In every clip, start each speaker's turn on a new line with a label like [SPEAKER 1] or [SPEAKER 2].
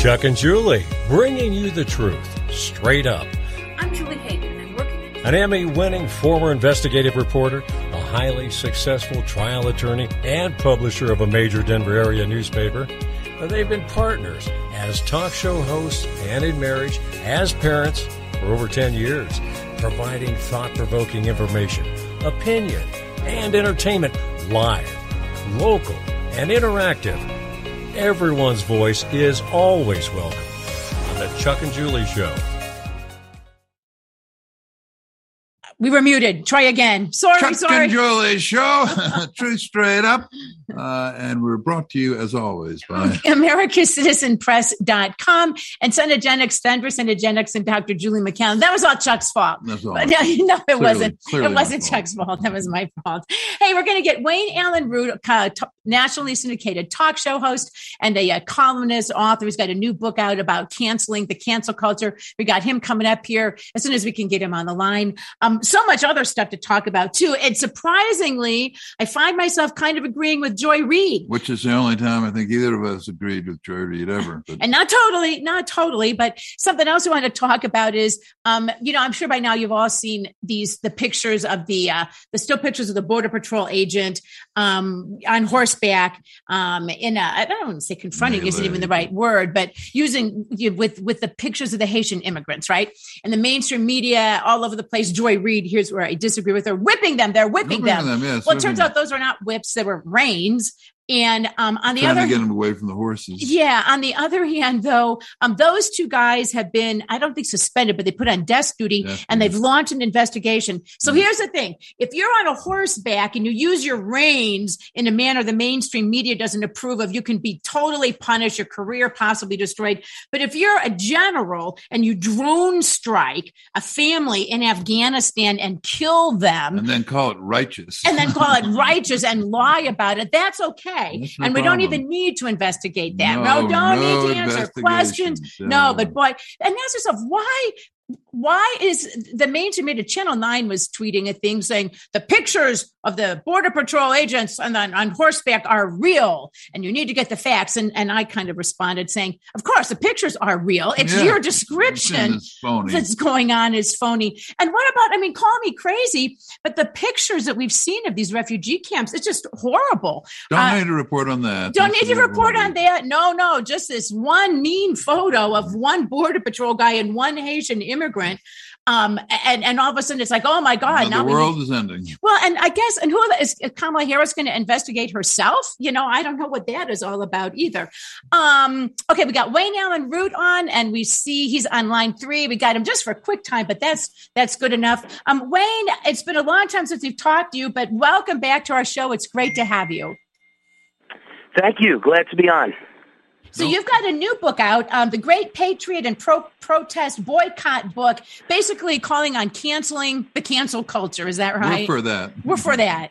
[SPEAKER 1] Chuck and Julie, bringing you the truth, straight up.
[SPEAKER 2] I'm Julie Hagan, and I'm working
[SPEAKER 1] An Emmy-winning former investigative reporter, a highly successful trial attorney, and publisher of a major Denver area newspaper. They've been partners as talk show hosts and in marriage, as parents for over 10 years, providing thought-provoking information, opinion, and entertainment live, local, and interactive. Everyone's voice is always welcome on the Chuck and Julie Show.
[SPEAKER 2] We were muted. Try again. Sorry.
[SPEAKER 3] Chuck and Julie Show, Truth Straight Up. And we're brought to you, as always, by
[SPEAKER 2] AmericaCitizenPress.com and Senegenics, Denver Senegenics, and Dr. Julie McCallum. That was all Chuck's fault.
[SPEAKER 3] That's all.
[SPEAKER 2] But, no, it wasn't.
[SPEAKER 3] Clearly
[SPEAKER 2] it wasn't Chuck's fault. That was my fault. Hey, we're going to get Wayne Allen Root, nationally syndicated talk show host and a columnist, author. He's got a new book out about canceling, the cancel culture. We got him coming up here as soon as we can get him on the line. So much other stuff to talk about, too. And surprisingly, I find myself kind of agreeing with Joy Reid.
[SPEAKER 3] Which is the only time I think either of us agreed with Joy Reid ever. But.
[SPEAKER 2] And not totally. But something else we want to talk about is, I'm sure by now you've all seen the pictures of the still pictures of the Border Patrol agent on horseback I don't want to say confronting isn't even the right word, but using with the pictures of the Haitian immigrants, right? And the mainstream media all over the place. Joy Reid, here's where I disagree with her. Whipping them. They're whipping them.
[SPEAKER 3] Yes,
[SPEAKER 2] well, it turns out those are not whips. They were reins. And on the
[SPEAKER 3] trying
[SPEAKER 2] other,
[SPEAKER 3] to get them away from the horses.
[SPEAKER 2] Yeah. On the other hand, though, those two guys have been, I don't think suspended, but they put on desk duty and they've launched an investigation. So here's the thing: if you're on a horseback and you use your reins in a manner the mainstream media doesn't approve of, you can be totally punished, your career possibly destroyed. But if you're a general and you drone strike a family in Afghanistan and kill them,
[SPEAKER 3] and then call it righteous,
[SPEAKER 2] and lie about it, that's okay. And we don't even need to investigate that. No, don't need to answer questions. No, but boy, and ask yourself, why is the mainstream media? Channel 9 was tweeting a thing saying the pictures of the Border Patrol agents on horseback are real and you need to get the facts. And I kind of responded saying, of course, the pictures are real. It's your description that's going on is phony. And what about, call me crazy, but the pictures that we've seen of these refugee camps, it's just horrible.
[SPEAKER 3] Don't need to report on that.
[SPEAKER 2] Don't need to report on that. No, just this one mean photo of one Border Patrol guy and one Haitian immigrant. And all of a sudden it's like, oh my God.
[SPEAKER 3] Now the world is ending.
[SPEAKER 2] Well, and I guess, and who is Kamala Harris going to investigate herself? I don't know what that is all about either. Okay. We got Wayne Allen Root on and we see he's on line 3. We got him just for a quick time, but that's good enough. Wayne, it's been a long time since we've talked to you, but welcome back to our show. It's great to have you.
[SPEAKER 4] Thank you. Glad to be on.
[SPEAKER 2] So you've got a new book out, The Great Patriot and Protest Boycott book, basically calling on canceling the cancel culture. Is that right?
[SPEAKER 3] We're for that.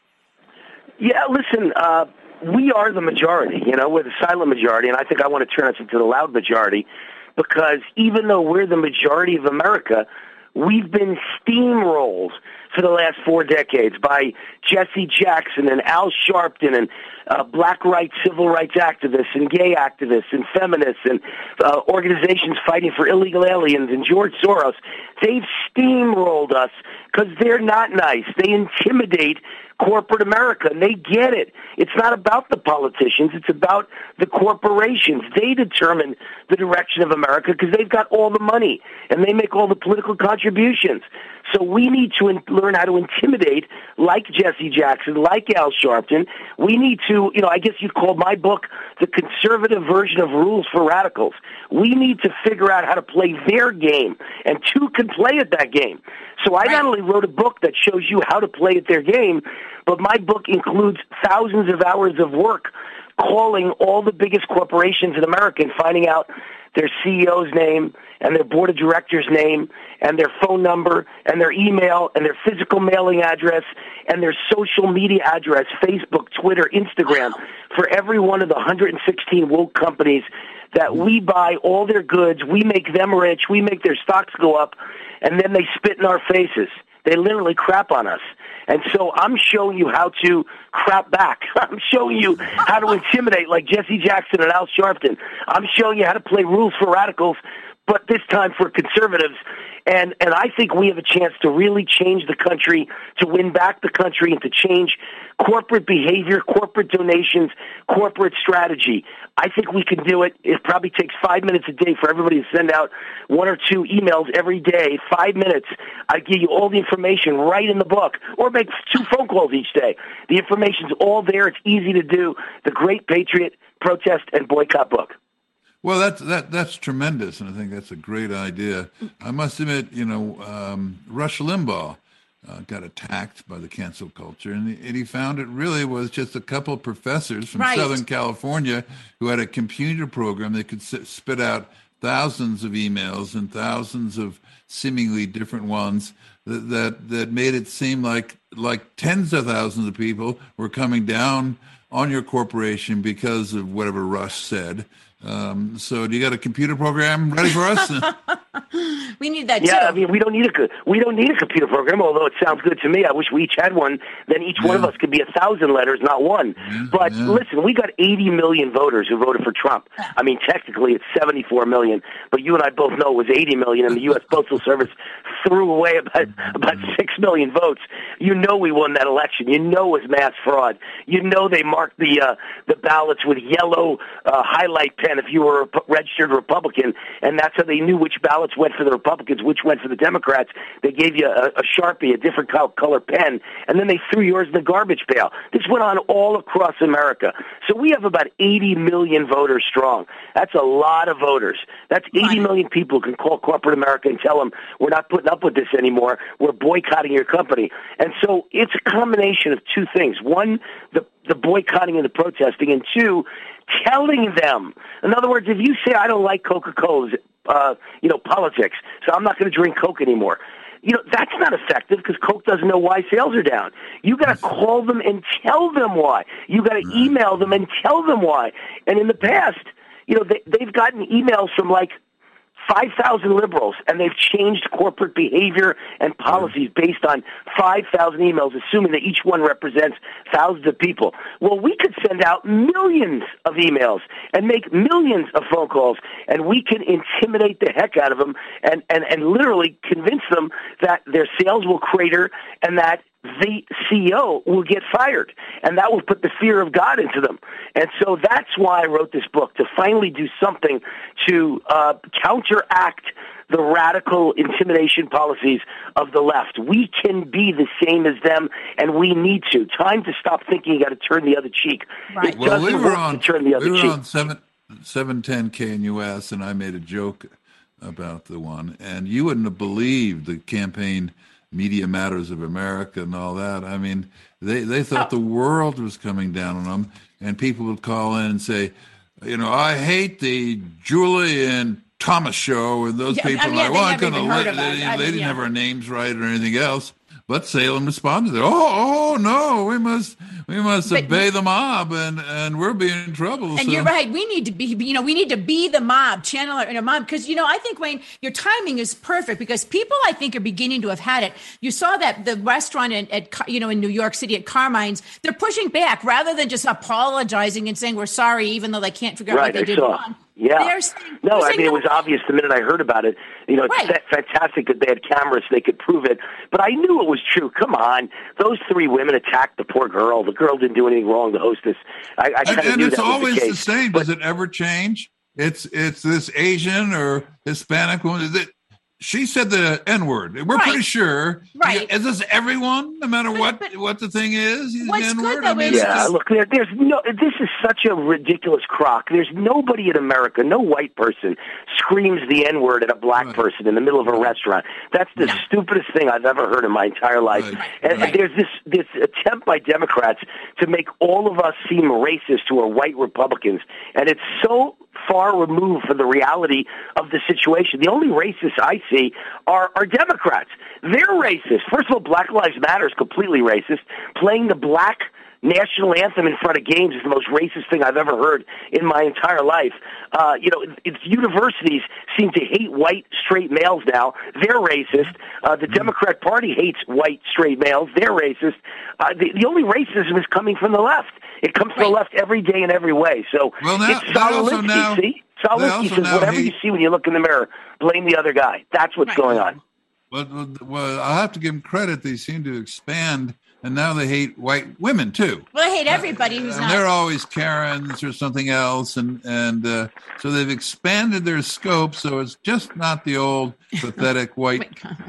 [SPEAKER 4] Yeah, listen, we are the majority. We're the silent majority, and I think I want to turn us into the loud majority because even though we're the majority of America, we've been steamrolled for the last 4 decades by Jesse Jackson and Al Sharpton and black rights, civil rights activists and gay activists and feminists and organizations fighting for illegal aliens and George Soros. They've steamrolled us because they're not nice. They intimidate corporate America, and they get it. It's not about the politicians. It's about the corporations. They determine the direction of America because they've got all the money, and they make all the political contributions. So we need to learn how to intimidate like Jesse Jackson, like Al Sharpton. We need to, I guess you'd call my book the conservative version of Rules for Radicals. We need to figure out how to play their game, and two can play at that game. So I not only wrote a book that shows you how to play at their game, but my book includes thousands of hours of work calling all the biggest corporations in America and finding out their CEO's name and their board of directors' name and their phone number and their email and their physical mailing address and their social media address, Facebook, Twitter, Instagram, for every one of the 116 woke companies that we buy all their goods, we make them rich, we make their stocks go up, and then they spit in our faces. They literally crap on us. And so I'm showing you how to crap back. I'm showing you how to intimidate like Jesse Jackson and Al Sharpton. I'm showing you how to play rules for radicals, but this time for conservatives. And I think we have a chance to really change the country, to win back the country, and to change corporate behavior, corporate donations, corporate strategy. I think we can do it. It probably takes 5 minutes a day for everybody to send out 1 or 2 emails every day. 5 minutes. I give you all the information right in the book, or make 2 phone calls each day. The information's all there. It's easy to do. The Great Patriot Protest and Boycott book.
[SPEAKER 3] Well, that's tremendous, and I think that's a great idea. I must admit, Rush Limbaugh got attacked by the cancel culture, and he found it really was just a couple of professors from Southern California who had a computer program that could spit out thousands of emails and thousands of seemingly different ones that made it seem like tens of thousands of people were coming down on your corporation because of whatever Rush said. So do you got a computer program ready for us?
[SPEAKER 2] We need that too.
[SPEAKER 4] Yeah, I mean, we don't need a computer program, although it sounds good to me. I wish we each had one. Then each one of us could be 1,000 letters, not one. But listen, we got 80 million voters who voted for Trump. I mean, technically it's 74 million, but you and I both know it was 80 million, and the U.S. Postal Service threw away about 6 million votes. You know we won that election. You know it was mass fraud. You know they marked the ballots with yellow highlight pen if you were a registered Republican, and that's how they knew which ballots went for the Republicans, which went for the Democrats. They gave you a Sharpie, a different color pen, and then they threw yours in the garbage pail. This went on all across America. So we have about 80 million voters strong. That's a lot of voters. That's 80 million people who can call corporate America and tell them, we're not putting up with this anymore. We're boycotting your company. And so it's a combination of 2 things. One, the boycotting and the protesting, and 2, telling them. In other words, if you say, I don't like Coca-Cola's, politics, so I'm not going to drink Coke anymore. That's not effective because Coke doesn't know why sales are down. You got to call them and tell them why. You got to email them and tell them why. And in the past, they've gotten emails from like 5,000 liberals, and they've changed corporate behavior and policies based on 5,000 emails, assuming that each one represents thousands of people. Well, we could send out millions of emails and make millions of phone calls, and we can intimidate the heck out of them and literally convince them that their sales will crater and that the CEO will get fired, and that will put the fear of God into them. And so that's why I wrote this book, to finally do something to counteract the radical intimidation policies of the left. We can be the same as them, and we need to. Time to stop thinking you got to turn the other cheek.
[SPEAKER 2] Right.
[SPEAKER 3] Well, we were on 710 KNUS, and I made a joke about the one, and you wouldn't have believed the campaign Media Matters of America and all that. I mean, they thought the world was coming down on them, and people would call in and say, I hate the Julie and Thomas show, and those people they didn't have our names right or anything else. But Salem responded, "Oh no, we must obey the mob, and we're being in trouble."
[SPEAKER 2] And you're right. We need to be, we need to be the mob, channel in a mob, because I think, Wayne, your timing is perfect because people, I think, are beginning to have had it. You saw that the restaurant in New York City at Carmine's, they're pushing back rather than just apologizing and saying we're sorry, even though they can't figure out what they did wrong.
[SPEAKER 4] Yeah. It was obvious the minute I heard about it. It's fantastic that they had cameras so they could prove it. But I knew it was true. Come on. Those 3 women attacked the poor girl. The girl didn't do anything wrong, the hostess. I kind of knew that was the case. And it's
[SPEAKER 3] always the same. Does it ever change? It's this Asian or Hispanic woman. She said the N-word. We're pretty sure.
[SPEAKER 2] Right.
[SPEAKER 3] Is this everyone, no matter what the thing is?
[SPEAKER 2] What's
[SPEAKER 3] the N-word?
[SPEAKER 2] good, though,
[SPEAKER 4] look, this is such a ridiculous crock. There's nobody in America, no white person, screams the N-word at a black person in the middle of a restaurant. That's the stupidest thing I've ever heard in my entire life. And there's this attempt by Democrats to make all of us seem racist who are white Republicans. And it's so far removed from the reality of the situation. The only racists I see are Democrats. They're racist. First of all, Black Lives Matter is completely racist, playing the black national anthem in front of games is the most racist thing I've ever heard in my entire life. It's universities seem to hate white straight males now. They're racist. The Democrat Party hates white straight males. They're racist. The only racism is coming from the left. It comes from the left every day in every way. So it's Saul Alinsky, see? Saul Alinsky says, whatever you see when you look in the mirror, blame the other guy. That's what's going on.
[SPEAKER 3] Well, I'll have to give them credit. They seem to expand, and now they hate white women, too.
[SPEAKER 2] Well, they hate everybody who's not.
[SPEAKER 3] They're always Karens or something else, and so they've expanded their scope, so it's just not the old pathetic white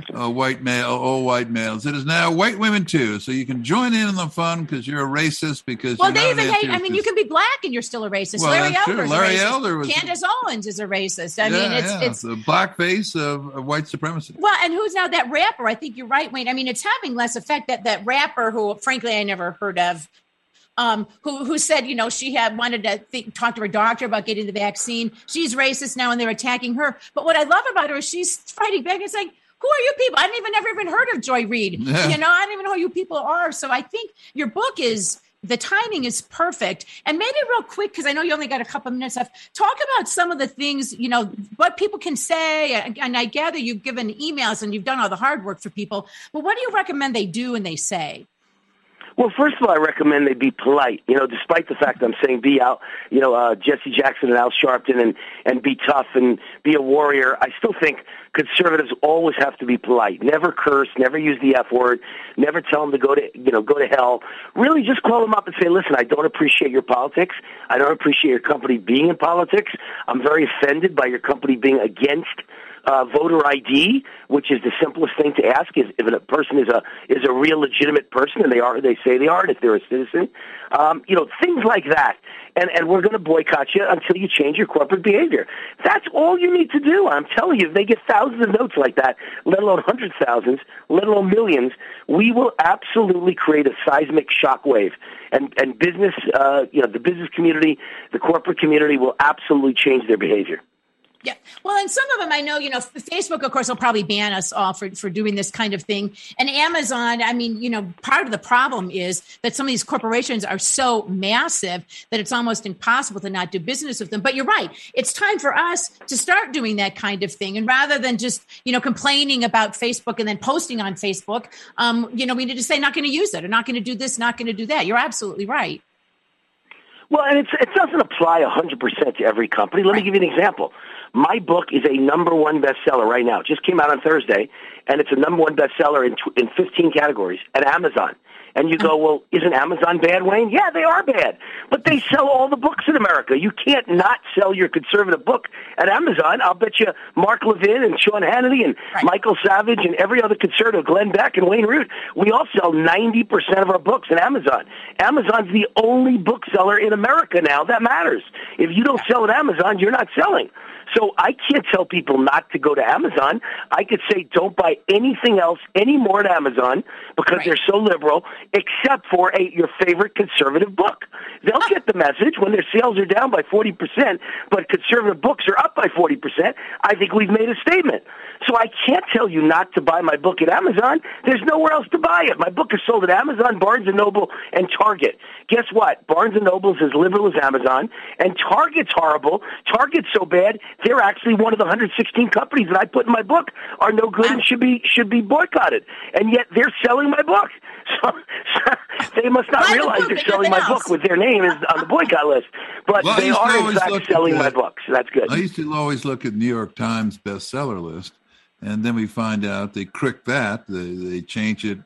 [SPEAKER 3] males. It is now white women, too, so you can join in on the fun because you're a racist. Because
[SPEAKER 2] they even hate, you can be black and you're still a racist.
[SPEAKER 3] Well,
[SPEAKER 2] Larry
[SPEAKER 3] Elder was
[SPEAKER 2] Candace Owens is a racist. It's
[SPEAKER 3] the blackface of white supremacy.
[SPEAKER 2] Well, and who's now that rapper? I think you're right, Wayne. I mean, it's having less effect that rapper who, frankly, I never heard of, who said, she had wanted to talk to her doctor about getting the vaccine. She's racist now, and they're attacking her. But what I love about her is she's fighting back and saying, who are you people? I never even heard of Joy Reid. Yeah. I don't even know who you people are. So I think your book the timing is perfect. And maybe real quick, because I know you only got a couple of minutes left, talk about some of the things, what people can say. And I gather you've given emails and you've done all the hard work for people. But what do you recommend they do and they say?
[SPEAKER 4] Well, first of all, I recommend they be polite. Despite the fact I'm saying be out, Jesse Jackson and Al Sharpton and be tough and be a warrior, I still think conservatives always have to be polite. Never curse, never use the F word, never tell them to go to hell. Really just call them up and say, listen, I don't appreciate your politics. I don't appreciate your company being in politics. I'm very offended by your company being against voter ID, which is the simplest thing to ask, is if a person is a real legitimate person, and they are who they say they are, and if they're a citizen, things like that. And we're going to boycott you until you change your corporate behavior. That's all you need to do. I'm telling you, if they get thousands of notes like that, let alone hundreds of thousands, let alone millions, we will absolutely create a seismic shockwave. And business, the business community, the corporate community will absolutely change their behavior.
[SPEAKER 2] Yeah. Well, and some of them I know, Facebook, of course, will probably ban us all for doing this kind of thing. And Amazon, part of the problem is that some of these corporations are so massive that it's almost impossible to not do business with them. But you're right. It's time for us to start doing that kind of thing. And rather than just, complaining about Facebook and then posting on Facebook, we need to say not going to use it or not going to do this, not going to do that. You're absolutely right.
[SPEAKER 4] Well, and it doesn't apply 100% to every company. Let me give you an example. My book is a #1 bestseller right now. It just came out on Thursday, and it's a #1 bestseller in 15 categories at Amazon. And you go, well, isn't Amazon bad, Wayne? Yeah, they are bad. But they sell all the books in America. You can't not sell your conservative book at Amazon. I'll bet you Mark Levin and Sean Hannity and Michael Savage and every other conservative, Glenn Beck and Wayne Root, we all sell 90% of our books at Amazon. Amazon's the only bookseller in America now that matters. If you don't sell at Amazon, you're not selling. So I can't tell people not to go to Amazon. I could say don't buy anything else anymore at Amazon because they're so liberal, except for your favorite conservative book. They'll get the message when their sales are down by 40%, but conservative books are up by 40%. I think we've made a statement. So I can't tell you not to buy my book at Amazon. There's nowhere else to buy it. My book is sold at Amazon, Barnes & Noble, and Target. Guess what? Barnes & Noble is as liberal as Amazon, and Target's horrible. Target's so bad, they're actually one of the 116 companies that I put in my book are no good and should be boycotted. And yet they're selling my book. So they must not realize they're selling my book with their name is on the boycott list. But they are, in fact, selling my book. So that's good.
[SPEAKER 3] I used to always look at New York Times bestseller list, and then we find out they crick that. They change it.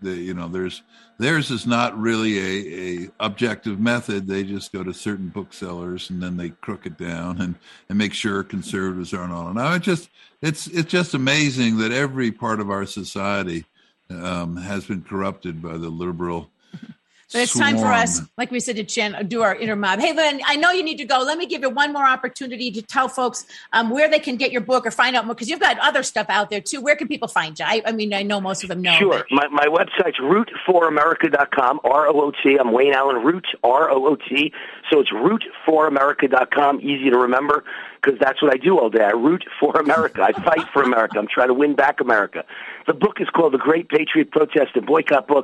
[SPEAKER 3] Theirs is not really a objective method. They just go to certain booksellers and then they crook it down and make sure conservatives aren't on it. Now it's just amazing that every part of our society has been corrupted by the liberal.
[SPEAKER 2] But it's time for us, like we said, to do our inner mob. Hey, Lynn, I know you need to go. Let me give you one more opportunity to tell folks where they can get your book or find out more, because you've got other stuff out there, too. Where can people find you? I mean, I know most of them know.
[SPEAKER 4] Sure. My website's root4america.com, R-O-O-T. I'm Wayne Allen, Root, R-O-O-T. So it's root4america.com, easy to remember, because that's what I do all day. I root for America. I fight for America. I'm trying to win back America. The book is called The Great Patriot Protest and Boycott Book.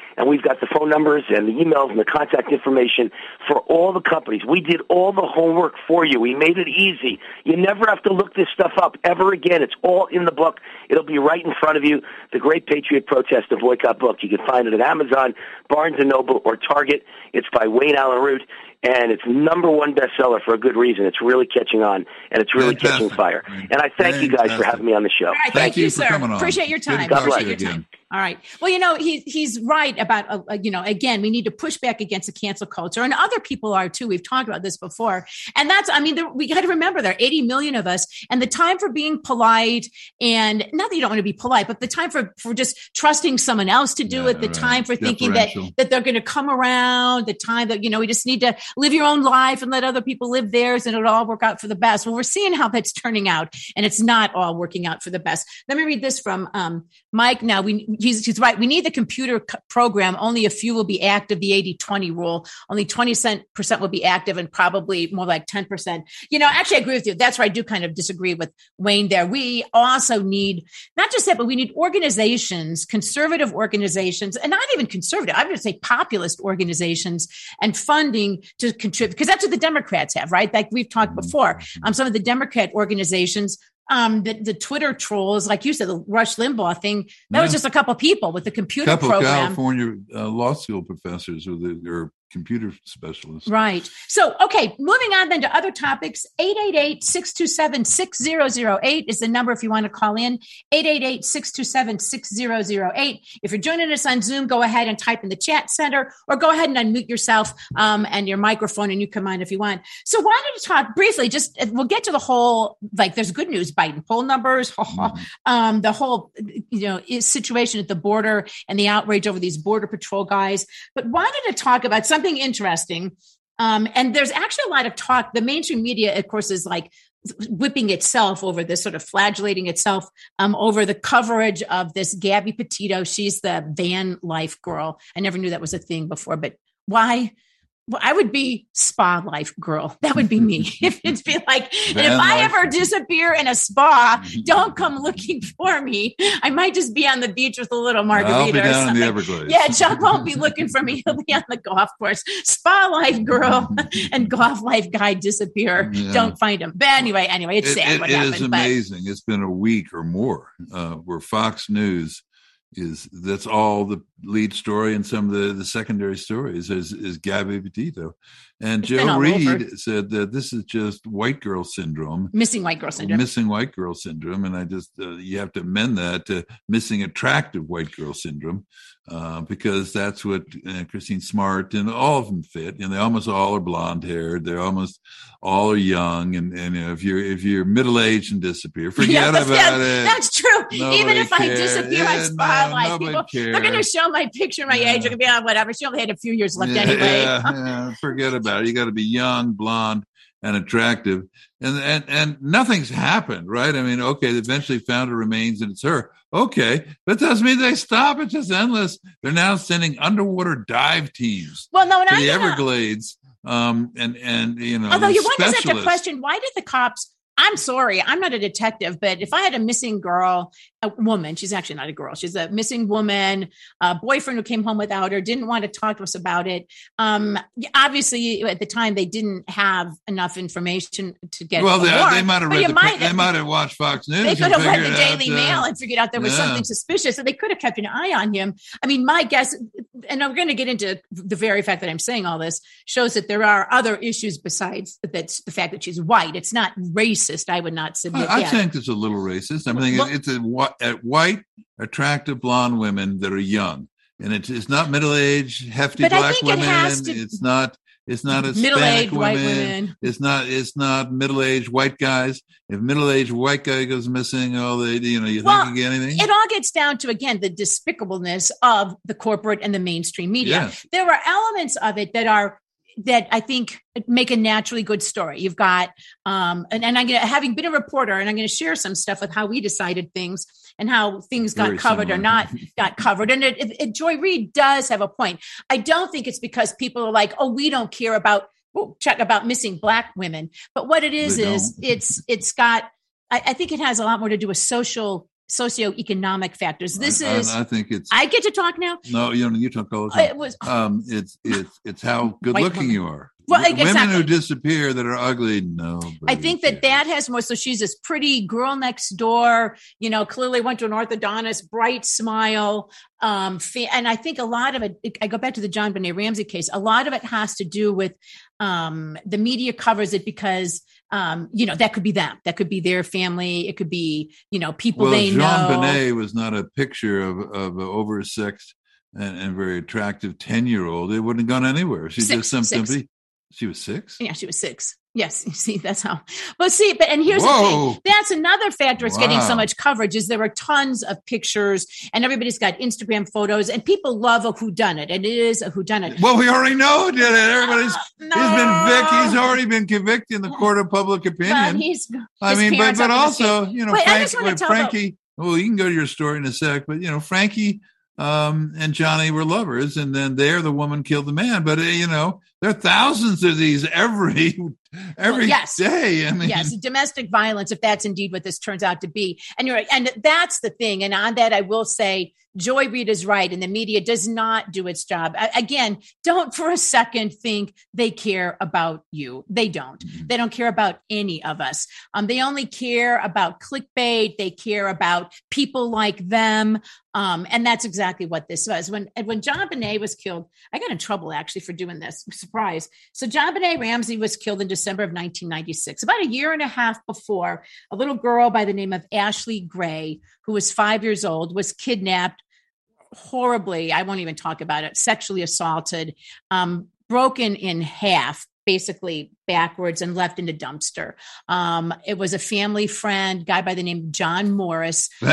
[SPEAKER 4] and we've got the phone numbers and the emails and the contact information for all the companies. We did all the homework for you. We made it easy. You never have to look this stuff up ever again. It's all in the book. It'll be right in front of you. The Great Patriot Protest and Boycott book. You can find it at Amazon, Barnes & Noble, or Target. It's by Wayne Allen Root, and it's #1 bestseller for a good reason. It's really catching on, and it's really catching fire. And I thank you guys for having me on the show.
[SPEAKER 2] All right, thank you, sir. Appreciate your time.
[SPEAKER 4] Appreciate
[SPEAKER 2] your time. All right. Well, he's right about, again, we need to push back against the cancel culture, and other people are too. We've talked about this before. And we got to remember there are 80 million of us, and the time for being polite, and not that you don't want to be polite, but the time for just trusting someone else to do it, the time for thinking that they're going to come around, the time that, we just need to live your own life and let other people live theirs, and it'll all work out for the best. Well, we're seeing how that's turning out, and it's not all working out for the best. Let me read this from Mike. Now, he's right. We need the computer program. Only a few will be active, the 80-20 rule. Only 20% will be active, and probably more like 10%. Actually, I agree with you. That's where I do kind of disagree with Wayne there. We also need, not just that, but we need organizations, conservative organizations, and not even conservative, I would say populist organizations, and funding to contribute, because that's what the Democrats have, right? Like we've talked before. Some of the Democrat organizations, the Twitter trolls, like you said, the Rush Limbaugh thing, that was just a couple people with the computer program.
[SPEAKER 3] California law school professors or computer specialists.
[SPEAKER 2] Right. So, okay, moving on then to other topics. 888-627-6008 is the number if you want to call in. 888-627-6008. If you're joining us on Zoom, go ahead and type in the chat center, or go ahead and unmute yourself and your microphone, and you come on if you want. So why don't you talk briefly, we'll get to the whole, there's good news, Biden poll numbers, the whole, situation at the border and the outrage over these Border Patrol guys. But why don't you talk about something interesting? And there's actually a lot of talk. The mainstream media, of course, is whipping itself over this, sort of flagellating itself over the coverage of this Gabby Petito. She's the van life girl. I never knew that was a thing before, but why? Well, I would be spa life girl. That would be me. It'd be like, and if I ever disappear in a spa, don't come looking for me. I might just be on the beach with a little margarita
[SPEAKER 3] I'll be
[SPEAKER 2] or
[SPEAKER 3] down
[SPEAKER 2] something.
[SPEAKER 3] In the Everglades.
[SPEAKER 2] Yeah, Chuck won't be looking for me. He'll be on the golf course. Spa life girl and golf life guy disappear. Yeah. Don't find him. But anyway, it's sad what happened.
[SPEAKER 3] It is amazing. It's been a week or more where Fox News that's all the lead story, and some of the secondary stories is Gabby Petito. And Joe Reed said that this is just white girl syndrome.
[SPEAKER 2] Missing white girl syndrome.
[SPEAKER 3] And I just, you have to amend that to missing attractive white girl syndrome, because that's what Christine Smart and all of them fit. And they almost all are blonde haired. They're almost all are young. And if you're middle-aged and disappear, forget about it.
[SPEAKER 2] That's true. Even if I disappear on Spotlight, they're going to show my picture, my age. They're going to be on whatever. She only had a few years left anyway.
[SPEAKER 3] Forget about it. You got to be young, blonde, and attractive. And nothing's happened, right? I mean, okay, they eventually found her remains and it's her. Okay, but that doesn't mean they stop. It's just endless. They're now sending underwater dive teams to the Everglades.
[SPEAKER 2] Although you want to set the question, why did the cops? I'm sorry, I'm not a detective, but if I had a missing girl, a woman, she's actually not a girl, she's a missing woman, a boyfriend who came home without her, didn't want to talk to us about it. Obviously, at the time, they didn't have enough information to get.
[SPEAKER 3] Well, they might have they might have watched Fox News.
[SPEAKER 2] They could have read the Daily Mail and figured out there was something suspicious, and they could have kept an eye on him. I mean, my guess, and I'm going to get into the very fact that I'm saying all this, shows that there are other issues besides that's the fact that she's white. It's not racist. I would not submit.
[SPEAKER 3] I think it's a little racist. I mean, it's white, attractive blonde women that are young, and it's not middle-aged, hefty black women. It's not middle-aged white women. It's not middle-aged white guys. If middle-aged white guy goes missing, you think anything?
[SPEAKER 2] It all gets down to, again, the despicableness of the corporate and the mainstream media.
[SPEAKER 3] Yes.
[SPEAKER 2] There are elements of it that I think make a naturally good story. You've got, and I'm going to, having been a reporter, and I'm going to share some stuff with how we decided things and how things got covered or not got covered. And Joy Reid does have a point. I don't think it's because people are like, oh, we don't care about missing black women. But what it is it's got, I think it has a lot more to do with social socioeconomic factors.
[SPEAKER 3] I think it's.
[SPEAKER 2] I get to talk now.
[SPEAKER 3] No, you talk all the time.
[SPEAKER 2] It was.
[SPEAKER 3] It's how good looking you are.
[SPEAKER 2] Well,
[SPEAKER 3] women
[SPEAKER 2] exactly.
[SPEAKER 3] who disappear that are ugly, no.
[SPEAKER 2] I think that has more. So she's this pretty girl next door, clearly went to an orthodontist, bright smile. And I think a lot of it, I go back to the JonBenét Ramsey case, a lot of it has to do with the media covers it because, that could be them. That could be their family. It could be, people they know.
[SPEAKER 3] JonBenét was not a picture of an oversexed and very attractive 10-year-old. It wouldn't have gone anywhere. She just simply. She was 6?
[SPEAKER 2] Yeah, she was 6. Yes, you see, that's how. But here's the thing. That's another factor. It's getting so much coverage. Is there are tons of pictures, and everybody's got Instagram photos, and people love a whodunit, and it is a whodunit.
[SPEAKER 3] Well, we already know it. Everybody's he's already been convicted in the court of public opinion. But also, Frankie. Well, you can go to your story in a sec, but Frankie and Johnny were lovers, and then the woman killed the man. But there are thousands of these every day.
[SPEAKER 2] Yes, domestic violence, if that's indeed what this turns out to be. And you're right. And that's the thing. And on that, I will say, Joy Reid is right, and the media does not do its job. Again, don't for a second think they care about you. They don't. They don't care about any of us. They only care about clickbait. They care about people like them. And that's exactly what this was. When JonBenét was killed, I got in trouble actually for doing this. Surprise. So JonBenét Ramsey was killed in December of 1996. About a year and a half before, a little girl by the name of Ashley Gray, who was 5 years old, was kidnapped horribly. I won't even talk about it. Sexually assaulted, broken in half, basically backwards, and left in a dumpster. It was a family friend, guy by the name of John Morris.
[SPEAKER 3] He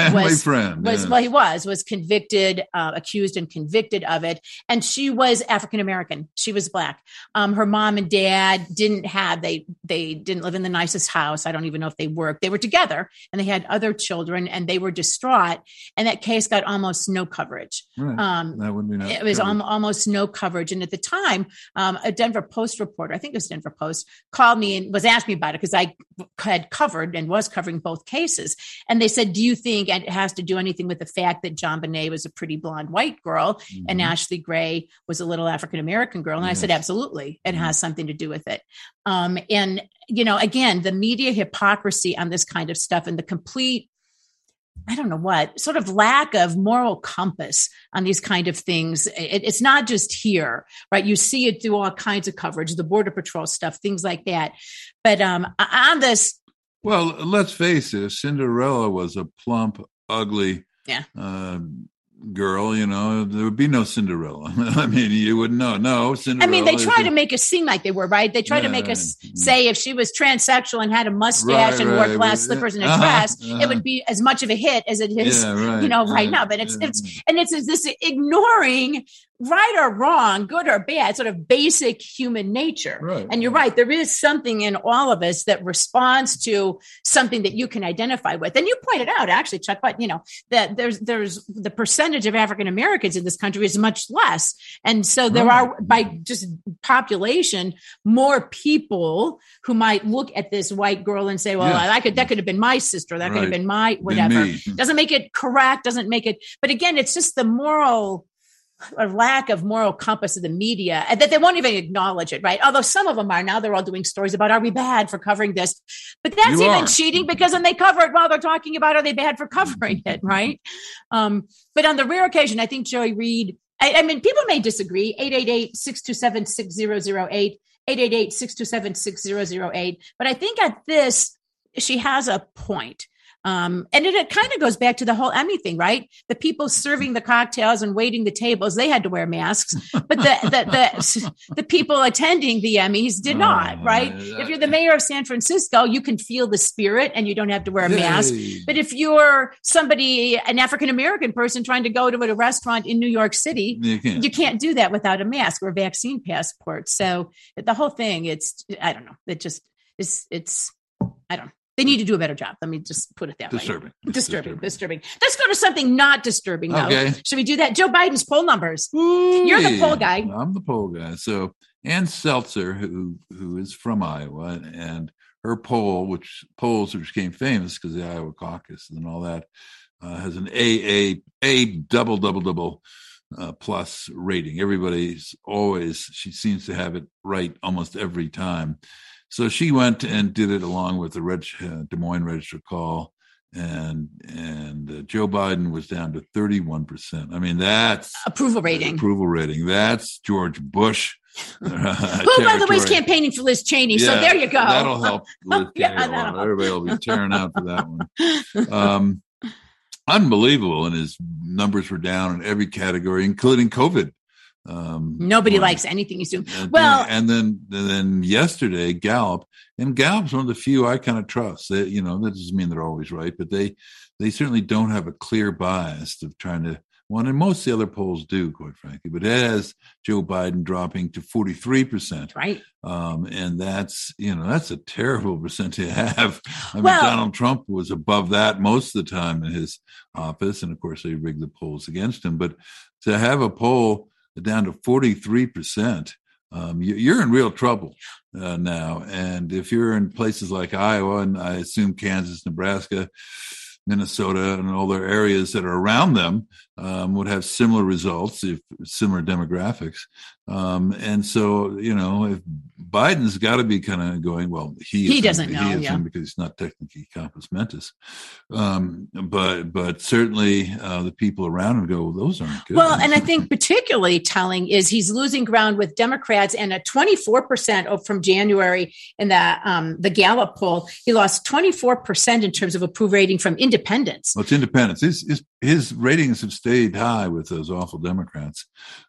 [SPEAKER 2] was convicted, accused and convicted of it. And she was African-American. She was Black. Her mom and dad they didn't live in the nicest house. I don't even know if they worked. They were together, and they had other children, and they were distraught. And that case got almost no coverage.
[SPEAKER 3] Right. That would be
[SPEAKER 2] it was almost no coverage. And at the time, a Denver Post reporter, I think it was Denver Post, called me and was asking me about it because I had covered and was covering both cases. And they said, do you think it has to do anything with the fact that JonBenét was a pretty blonde white girl and Ashley Gray was a little African-American girl? And I said, absolutely. It has something to do with it. And, again, the media hypocrisy on this kind of stuff and the complete, I don't know what, sort of lack of moral compass on these kind of things. It's not just here, right? You see it through all kinds of coverage, the Border Patrol stuff, things like that. But on this.
[SPEAKER 3] Well, let's face it, Cinderella was a plump, ugly girl, there would be no Cinderella. I mean, you wouldn't know. No, Cinderella.
[SPEAKER 2] I mean, they try to make us seem like they were, right? They try to make us say if she was transsexual and had a mustache and wore glass slippers and a dress, it would be as much of a hit as it is, right now. But it's this ignoring right or wrong, good or bad, sort of basic human nature.
[SPEAKER 3] Right.
[SPEAKER 2] And you're right. There is something in all of us that responds to something that you can identify with. And you pointed out, actually, Chuck, but that there's the percentage of African Americans in this country is much less. And so there are, by just population, more people who might look at this white girl and say, well, that could have been my sister. That could have been my whatever. Doesn't make it correct. Doesn't make it. But again, it's just the moral or lack of moral compass of the media that they won't even acknowledge it, right? Although some of them are now, they're all doing stories about, are we bad for covering this? But that's cheating because when they cover it while they're talking about, are they bad for covering it, right? But on the rare occasion, I think Joy Reid, I mean, people may disagree, 888-627-6008, 888-627-6008. But I think at this, she has a point. And it kind of goes back to the whole Emmy thing, right? The people serving the cocktails and waiting the tables, they had to wear masks, but the people attending the Emmys did not, right? If you're the mayor of San Francisco, you can feel the spirit and you don't have to wear a mask. But if you're an African-American person trying to go to a restaurant in New York City, you can't do that without a mask or a vaccine passport. So the whole thing, I don't know. It just is, I don't know. They need to do a better job. Let me just put it that way. Disturbing. Let's go to something not disturbing, though. Okay. Should we do that? Joe Biden's poll numbers. You're the poll guy.
[SPEAKER 3] I'm the poll guy. So Ann Seltzer, who is from Iowa, and her polls, which became famous because of the Iowa caucus and all that, has an A double plus rating. She seems to have it right almost every time. So she went and did it along with the Des Moines Register call, and Joe Biden was down to 31%. I mean, that's
[SPEAKER 2] approval rating.
[SPEAKER 3] That's George Bush.
[SPEAKER 2] Who, by the way, is campaigning for Liz Cheney. So there you go.
[SPEAKER 3] That'll help Liz Cheney a lot. Everybody will be tearing out for that one. Unbelievable. And his numbers were down in every category, including COVID.
[SPEAKER 2] Nobody likes anything he's doing.
[SPEAKER 3] And then yesterday, Gallup, and Gallup's one of the few I kind of trust. That doesn't mean they're always right, but they certainly don't have a clear bias of trying to. Well, and most of the other polls do, quite frankly, but it has Joe Biden dropping to 43%.
[SPEAKER 2] Right.
[SPEAKER 3] And that's a terrible percent to have. Donald Trump was above that most of the time in his office. And of course, they rigged the polls against him. But to have a poll down to 43%, you're in real trouble now. And if you're in places like Iowa, and I assume Kansas, Nebraska, Minnesota, and all their areas that are around them would have similar results, if similar demographics. And so, if Biden's got to be kind of going, well, he doesn't know, because he's not technically compos mentis. But certainly the people around him go, well, those aren't good.
[SPEAKER 2] Well, and I think particularly telling is he's losing ground with Democrats, and at 24% from January in the Gallup poll, he lost 24% in terms of approval rating from independents.
[SPEAKER 3] Well, it's independents. His ratings have stayed high with those awful Democrats,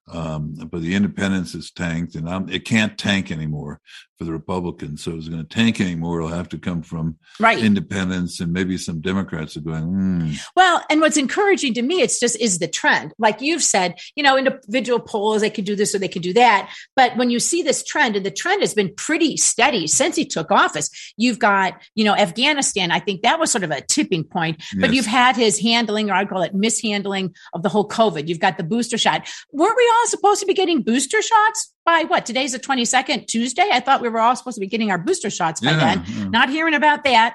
[SPEAKER 3] but the independents has tanked, and it can't tank anymore for the Republicans. So if it's going to tank anymore, it'll have to come from independents, and maybe some Democrats are going,
[SPEAKER 2] Well, and what's encouraging to me, is the trend. Like you've said, individual polls, they could do this or they could do that. But when you see this trend, and the trend has been pretty steady since he took office, you've got, Afghanistan, I think that was sort of a tipping point, but you've had his handling, or I'd call it mishandling, of the whole COVID. You've got the booster shot. Weren't we all supposed to be getting booster shots by what? Today's the 22nd, Tuesday. I thought we were all supposed to be getting our booster shots by then. Yeah. Not hearing about that.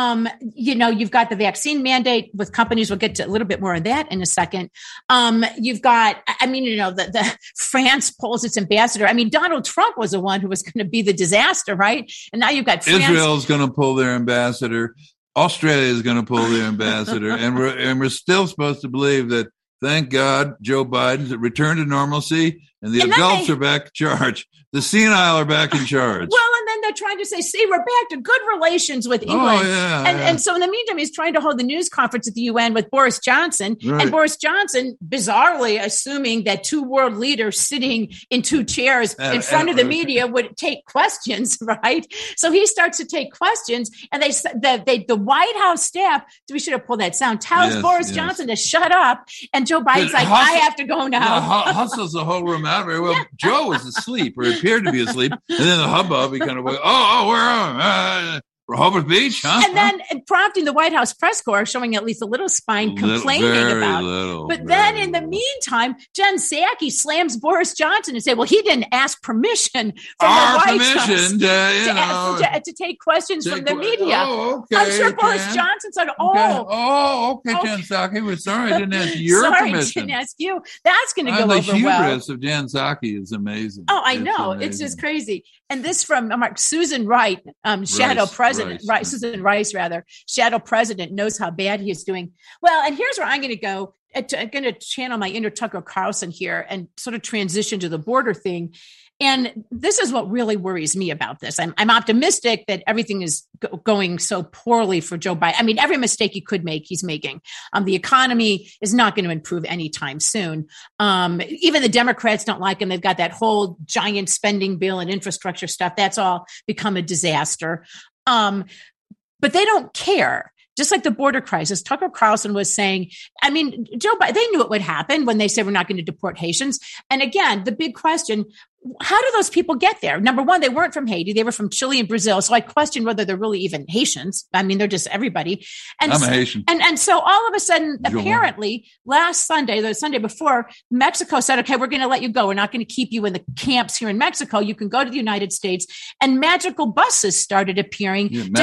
[SPEAKER 2] You've got the vaccine mandate with companies. We'll get to a little bit more of that in a second. You've got, the France polls its ambassador. Donald Trump was the one who was going to be the disaster, right? And now you've got France.
[SPEAKER 3] Israel's going to pull their ambassador. Australia is going to pull their ambassador. and we're still supposed to believe that, thank God, Joe Biden's returned to normalcy, and the adults are back in charge. The senile are back in charge.
[SPEAKER 2] Well, and then they're trying to say, see, we're back to good relations with England. And so in the meantime, he's trying to hold the news conference at the UN with Boris Johnson. Right. And Boris Johnson, bizarrely assuming that two world leaders sitting in two chairs in front of the media would take questions, right? So he starts to take questions, and the White House staff, we should have pulled that sound, tells Boris Johnson to shut up. And Joe Biden's like, I have to go now.
[SPEAKER 3] Hustles the whole room out. Well, Joe was asleep, or appeared to be asleep. And then the hubbub, he kind of went, we're Rehoboth Beach, huh?
[SPEAKER 2] And then prompting the White House press corps, showing at least a little spine, complaining about it. But then in the meantime, Jen Psaki slams Boris Johnson and say, well, he didn't ask permission from the White House to take questions from the media.
[SPEAKER 3] Oh, okay,
[SPEAKER 2] I'm sure Boris Johnson said,
[SPEAKER 3] Jen Psaki, we're sorry, I didn't ask your permission.
[SPEAKER 2] I didn't ask you. That's going to go over well.
[SPEAKER 3] The hubris of Jen Psaki is amazing.
[SPEAKER 2] Oh, I know. It's just crazy. And this from Susan Wright, shadow president. Susan Rice, shadow president, knows how bad he is doing. Well, and here's where I'm going to go. I'm going to channel my inner Tucker Carlson here and sort of transition to the border thing. And this is what really worries me about this. I'm optimistic that everything is going so poorly for Joe Biden. Every mistake he could make, he's making. The economy is not going to improve anytime soon. Even the Democrats don't like him. They've got that whole giant spending bill and infrastructure stuff. That's all become a disaster. But they don't care. Just like the border crisis, Tucker Carlson was saying, Joe Biden, they knew it would happen when they said we're not going to deport Haitians. And again, the big question, how do those people get there? Number one, they weren't from Haiti. They were from Chile and Brazil. So I question whether they're really even Haitians. I mean, they're just everybody. And
[SPEAKER 3] I'm a Haitian.
[SPEAKER 2] And so all of a sudden, apparently last Sunday, the Sunday before, Mexico said, okay, we're going to let you go. We're not going to keep you in the camps here in Mexico. You can go to the United States. And magical buses started appearing to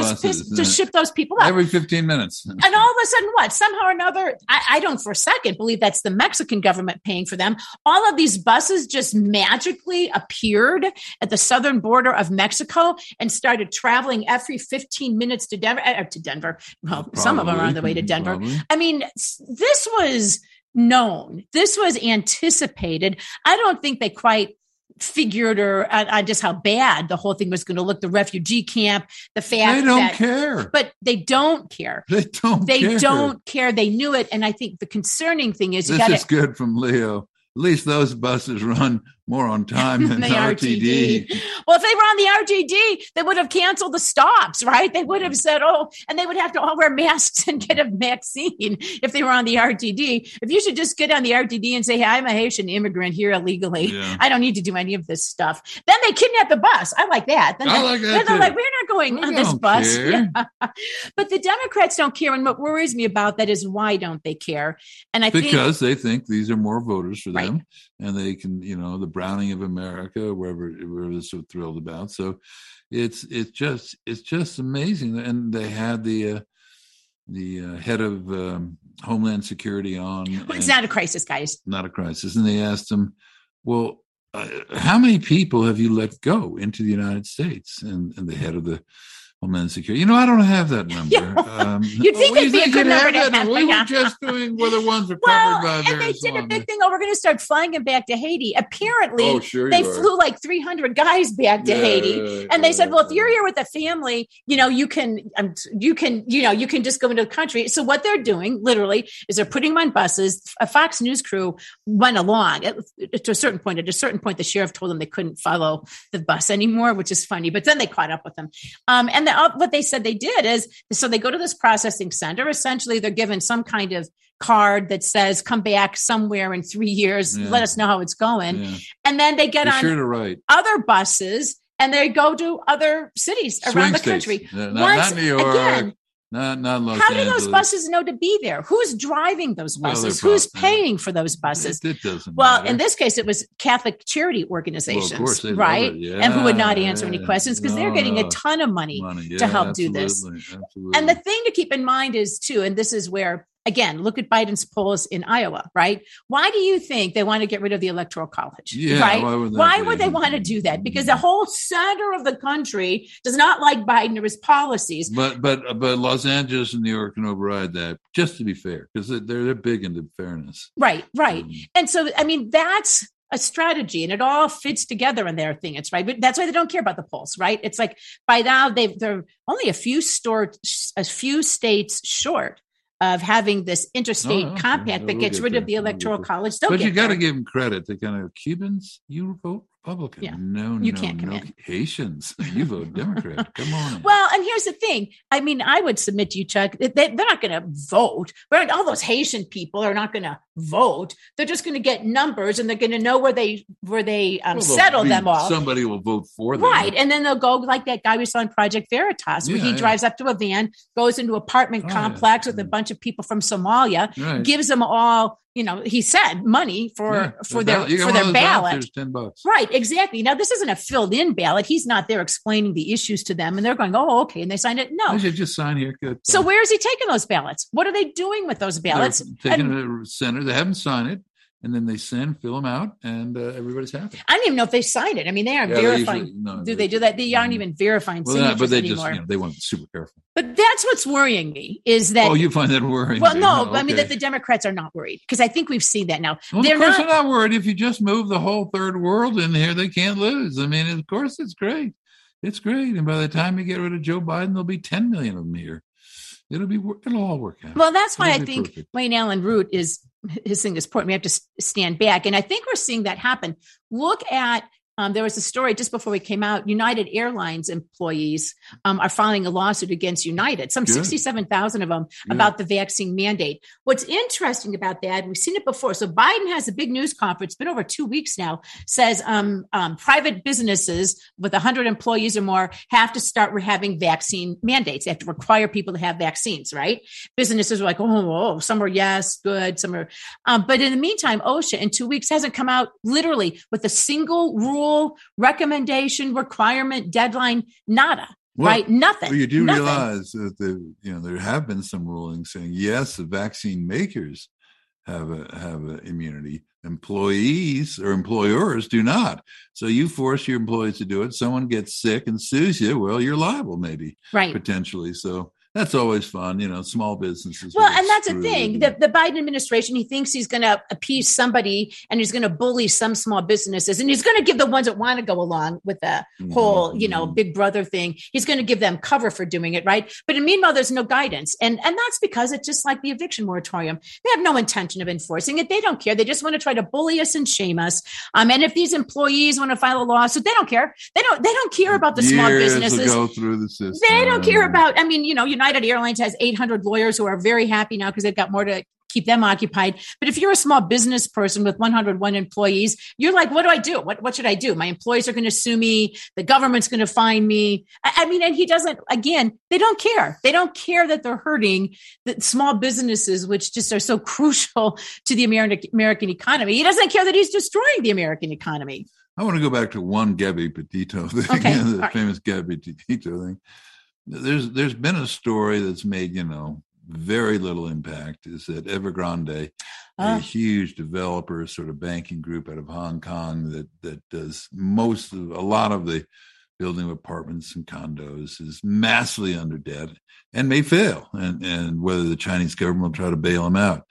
[SPEAKER 2] ship those people out.
[SPEAKER 3] Every 15 minutes.
[SPEAKER 2] And all of a sudden, what? Somehow or another, I don't for a second believe that's the Mexican government paying for them. All of these buses just magically appeared at the southern border of Mexico and started traveling every 15 minutes to Denver. Well, probably. Some of them are on the way to Denver. Probably. I mean, this was known. This was anticipated. I don't think they quite figured on just how bad the whole thing was going to look. The refugee camp, the fact
[SPEAKER 3] they don't care,
[SPEAKER 2] but they don't care. They don't care. They knew it, and I think the concerning thing is
[SPEAKER 3] this is good from Leo. At least those buses run more on time than the RTD.
[SPEAKER 2] Well, if they were on the RTD, they would have canceled the stops, right? They would have said, and they would have to all wear masks and get a vaccine if they were on the RTD. If you should just get on the RTD and say, hey, I'm a Haitian immigrant here illegally. Yeah. I don't need to do any of this stuff. Then they kidnap the bus. I like that. Then they're like, we're not going on this bus. Yeah. But the Democrats don't care. And what worries me about that is why don't they care? And
[SPEAKER 3] because they think these are more voters for them, and they can, the Browning of America, wherever they're so thrilled about. So it's just amazing. And they had the head of Homeland Security on.
[SPEAKER 2] It's not a crisis, guys.
[SPEAKER 3] Not a crisis. And they asked him, well, how many people have you let go into the United States? And the head of the Homeland Security. I don't have that number.
[SPEAKER 2] Yeah. You'd think it'd be a good number to have.
[SPEAKER 3] We were just doing where the ones are covered by
[SPEAKER 2] and they did a big thing. We're going to start flying them back to Haiti. Apparently, they flew like 300 guys back to Haiti, and they said, "Well, if you're here with a family, you can just go into the country." So what they're doing, literally, is they're putting them on buses. A Fox News crew went along to a certain point. At a certain point, the sheriff told them they couldn't follow the bus anymore, which is funny. But then they caught up with them, and what they said they did is, so they go to this processing center. Essentially, they're given some kind of card that says, come back somewhere in 3 years. Yeah. Let us know how it's going. Yeah. And then they get on other buses and they go to other cities around the country.
[SPEAKER 3] Not New York. Again, not Los
[SPEAKER 2] How
[SPEAKER 3] Angeles.
[SPEAKER 2] Do those buses know to be there? Who's driving those buses? Who's paying for those buses?
[SPEAKER 3] It doesn't
[SPEAKER 2] matter.
[SPEAKER 3] In
[SPEAKER 2] this case, it was Catholic charity organizations,
[SPEAKER 3] of course
[SPEAKER 2] right?
[SPEAKER 3] Yeah,
[SPEAKER 2] and who would not answer any questions because they're getting a ton of money to help do this.
[SPEAKER 3] Absolutely.
[SPEAKER 2] And the thing to keep in mind is, too, and this is where, again, look at Biden's polls in Iowa, right? Why do you think they want to get rid of the Electoral College? Right? Why would they want to do that? Because the whole center of the country does not like Biden or his policies.
[SPEAKER 3] But Los Angeles and New York can override that, just to be fair, because they're big into fairness.
[SPEAKER 2] Right. And so, I mean, that's a strategy, and it all fits together in their thing. It's right. But that's why they don't care about the polls, right? It's like by now they're only a few states short of having this interstate compact that gets rid of the Electoral College.
[SPEAKER 3] But you got to give them credit. They kind of Cubans, you vote Republican.
[SPEAKER 2] Yeah.
[SPEAKER 3] No,
[SPEAKER 2] can't come in.
[SPEAKER 3] Haitians, you vote Democrat. Come on.
[SPEAKER 2] Well, and here's the thing. I mean, I would submit to you, Chuck, they're not going to vote. All those Haitian people are not going to vote. They're just going to get numbers, and they're going to know where they settle them all.
[SPEAKER 3] Somebody will vote for them,
[SPEAKER 2] right? And then they'll go like that guy we saw in Project Veritas, where he drives up to a van, goes into an apartment complex with a bunch of people from Somalia, gives them all. He said money for their ballot.
[SPEAKER 3] $10.
[SPEAKER 2] Right, exactly. Now, this isn't a filled-in ballot. He's not there explaining the issues to them, and they're going, "Oh, okay," and they signed it. No,
[SPEAKER 3] I should just sign here. Good.
[SPEAKER 2] So, where is he taking those ballots? What are they doing with those ballots?
[SPEAKER 3] They're taking it to the center. They haven't signed it. And then they fill them out, and everybody's happy.
[SPEAKER 2] I don't even know if they signed it. I mean, they aren't verifying. Do they do that? They aren't even verifying signatures
[SPEAKER 3] but they
[SPEAKER 2] anymore.
[SPEAKER 3] Just, they want to be super careful.
[SPEAKER 2] But that's what's worrying me is that.
[SPEAKER 3] Oh, you find that worrying?
[SPEAKER 2] Well, no, okay. I mean that the Democrats are not worried because I think we've seen that now.
[SPEAKER 3] Well, of course they're not worried. If you just move the whole third world in here, they can't lose. I mean, of course, it's great. It's great. And by the time you get rid of Joe Biden, there'll be 10 million of them here. It'll all work out.
[SPEAKER 2] Well, that's why I think perfect. Wayne Allen Root is his thing is important. We have to stand back. And I think we're seeing that happen. Look at there was a story just before we came out. United Airlines employees are filing a lawsuit against United, some 67,000 of them, about the vaccine mandate. What's interesting about that, we've seen it before. So Biden has a big news conference, been over 2 weeks now, says private businesses with 100 employees or more have to start having vaccine mandates. They have to require people to have vaccines, right? Businesses are like, some are yes, good, some are. But in the meantime, OSHA in 2 weeks hasn't come out literally with a single rule, recommendation, requirement, deadline, nada. Right? Nothing.
[SPEAKER 3] Well, you do realize that there have been some rulings saying, yes, the vaccine makers have a immunity. Employees or employers do not. So you force your employees to do it. Someone gets sick and sues you. Well, you're liable, maybe, potentially. So that's always fun, small businesses.
[SPEAKER 2] Well, and that's the thing. The Biden administration, he thinks he's going to appease somebody and he's going to bully some small businesses. And he's going to give the ones that want to go along with the whole, big brother thing. He's going to give them cover for doing it, right? But meanwhile, there's no guidance. And that's because it's just like the eviction moratorium. They have no intention of enforcing it. They don't care. They just want to try to bully us and shame us. And if these employees want to file a lawsuit, they don't care. They don't care about the small businesses.
[SPEAKER 3] Go through the system.
[SPEAKER 2] They don't care about, United Airlines has 800 lawyers who are very happy now because they've got more to keep them occupied. But if you're a small business person with 101 employees, you're like, what do I do? What should I do? My employees are going to sue me. The government's going to fine me. And he doesn't, again, they don't care. They don't care that they're hurting the small businesses, which just are so crucial to the American economy. He doesn't care that he's destroying the American economy.
[SPEAKER 3] I want to go back to one Gabby Petito thing, the famous Gabby Petito thing. There's been a story that's made, very little impact, is that Evergrande, a huge developer sort of banking group out of Hong Kong that does a lot of the building of apartments and condos, is massively under debt and may fail. And whether the Chinese government will try to bail them out.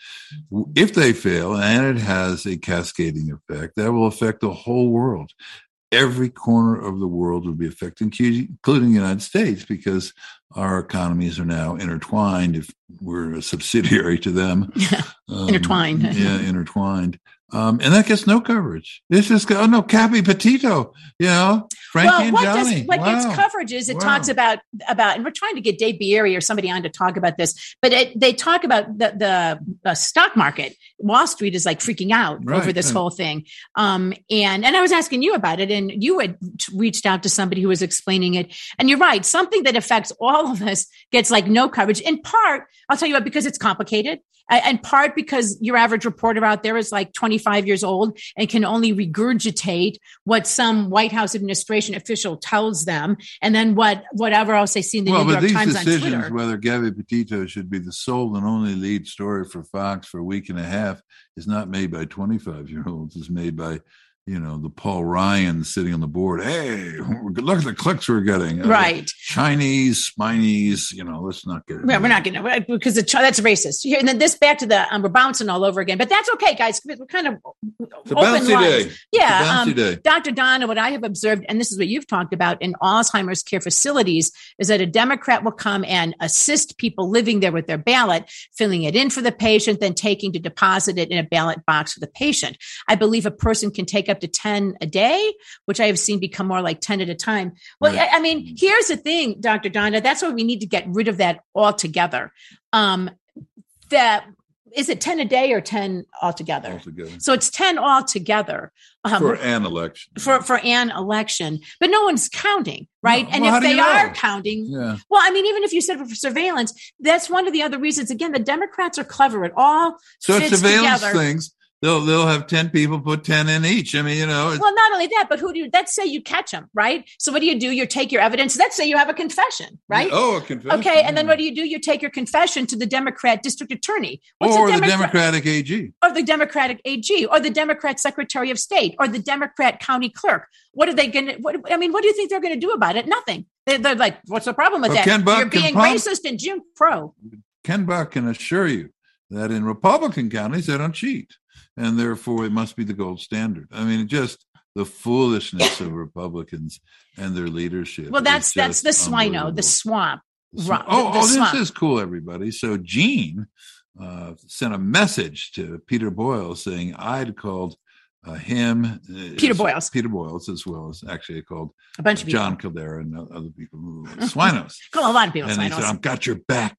[SPEAKER 3] If they fail, and it has a cascading effect, that will affect the whole world. Every corner of the world will be affected, including the United States, because our economies are now intertwined. If we're a subsidiary to them,
[SPEAKER 2] intertwined.
[SPEAKER 3] Intertwined. And that gets no coverage. It's just Gabby Petito, Frankie and Johnny.
[SPEAKER 2] What gets coverage is it talks about, and we're trying to get Dave Bieri or somebody on to talk about this, but they talk about the stock market. Wall Street is like freaking out over this whole thing. And I was asking you about it, and you had reached out to somebody who was explaining it. And you're right. Something that affects all of us gets like no coverage. In part, I'll tell you what, because it's complicated. In part because your average reporter out there is like 25 years old and can only regurgitate what some White House administration official tells them, and then whatever else they see in the New York Times on Twitter.
[SPEAKER 3] Well, but these decisions, whether Gabby Petito should be the sole and only lead story for Fox for a week and a half, is not made by 25-year-olds. It's made by the Paul Ryan sitting on the board. Hey, look at the clicks we're getting.
[SPEAKER 2] Right.
[SPEAKER 3] Chinese, Spinies, let's not get it.
[SPEAKER 2] Yeah, we're not going to, because that's racist. And then this back to we're bouncing all over again. But that's okay, guys. We're kind of
[SPEAKER 3] it's a bouncy day.
[SPEAKER 2] Yeah.
[SPEAKER 3] It's a bouncy day.
[SPEAKER 2] Dr. Donna, what I have observed, and this is what you've talked about in Alzheimer's care facilities, is that a Democrat will come and assist people living there with their ballot, filling it in for the patient, then taking to deposit it in a ballot box for the patient. I believe a person can take up to 10 a day, which I have seen become more like 10 at a time. Well, right. I mean, here's the thing, Dr. Donna, that's why we need to get rid of that altogether. Is it 10 a day or 10 altogether? So it's 10 altogether.
[SPEAKER 3] For an election.
[SPEAKER 2] For an election. But no one's counting, right?
[SPEAKER 3] No.
[SPEAKER 2] And if they are counting, well, I mean, even if you said it for surveillance, that's one of the other reasons. Again, the Democrats are clever. It all fits
[SPEAKER 3] surveillance
[SPEAKER 2] together.
[SPEAKER 3] Things. They'll have 10 people, put 10 in each. I mean,
[SPEAKER 2] Well, not only that, but let's say you catch them, right? So what do? You take your evidence. Let's say you have a confession, right?
[SPEAKER 3] Oh, a confession.
[SPEAKER 2] Okay. And then what do? You take your confession to the Democrat district attorney.
[SPEAKER 3] Or the Democratic AG.
[SPEAKER 2] Or the Democratic AG. Or the Democrat Secretary of State. Or the Democrat county clerk. What are they going to, what do you think they're going to do about it? Nothing. They're like, what's the problem with that? You're being racist and Jim Crow.
[SPEAKER 3] Ken Buck can assure you that in Republican counties, they don't cheat. And therefore, it must be the gold standard. I mean, just the foolishness of Republicans and their leadership.
[SPEAKER 2] Well, that's the swino, the swamp.
[SPEAKER 3] This is cool, everybody. So Gene sent a message to Peter Boyle saying I'd called him,
[SPEAKER 2] Peter
[SPEAKER 3] Boyles, as well as actually called
[SPEAKER 2] a bunch of
[SPEAKER 3] John Caldera and other people who Swinos.
[SPEAKER 2] Call a lot of people.
[SPEAKER 3] And
[SPEAKER 2] Swinos.
[SPEAKER 3] he said, "I've got your back,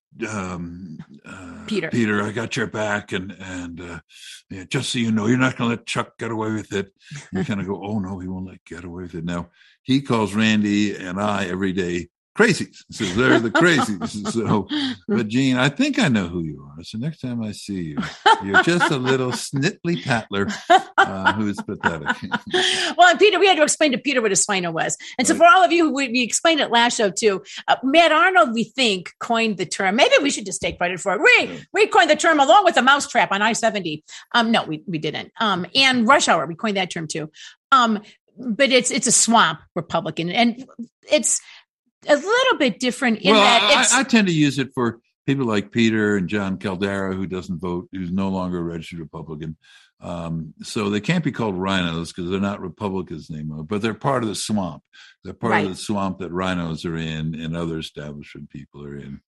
[SPEAKER 3] Peter. I got your back, and just so you know, you're not going to let Chuck get away with it." And you kind of go, "Oh no, he won't let get away with it." Now he calls Randy and I every day crazies. So they're the crazies. So, but Jean, I think I know who you are. So next time I see you, you're just a little snittly tattler who's pathetic.
[SPEAKER 2] Well, and Peter, we had to explain to Peter what a Swino was. And so for all of you, we explained it last show too. Matt Arnold, we think, coined the term. Maybe we should just take credit for it. We coined the term along with the mousetrap on I-70. No, we didn't. And rush hour, we coined that term too. But it's a swamp Republican, and it's a little bit different in that
[SPEAKER 3] I tend to use it for people like Peter and John Caldera, who doesn't vote, who's no longer a registered Republican. So they can't be called rhinos because they're not Republicans anymore, but they're part of the swamp. They're part of the swamp that rhinos are in and other establishment people are in.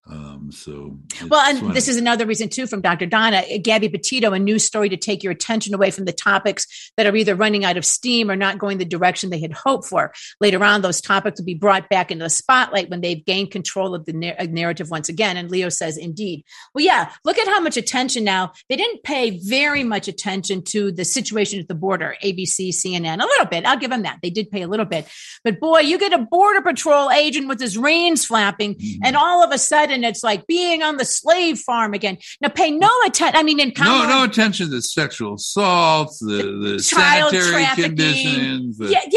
[SPEAKER 2] This is another reason too from Dr. Donna, Gabby Petito, a news story to take your attention away from the topics that are either running out of steam or not going the direction they had hoped for. Later on, those topics will be brought back into the spotlight when they've gained control of the narrative once again. And Leo says, indeed. Well, yeah, look at how much attention now. They didn't pay very much attention to the situation at the border, ABC, CNN, a little bit. I'll give them that. They did pay a little bit. But boy, you get a Border Patrol agent with his reins flapping, and all of a sudden, it's like being on the slave farm again. Now, pay no attention. I mean,
[SPEAKER 3] no attention to sexual assaults, the sanitary conditions,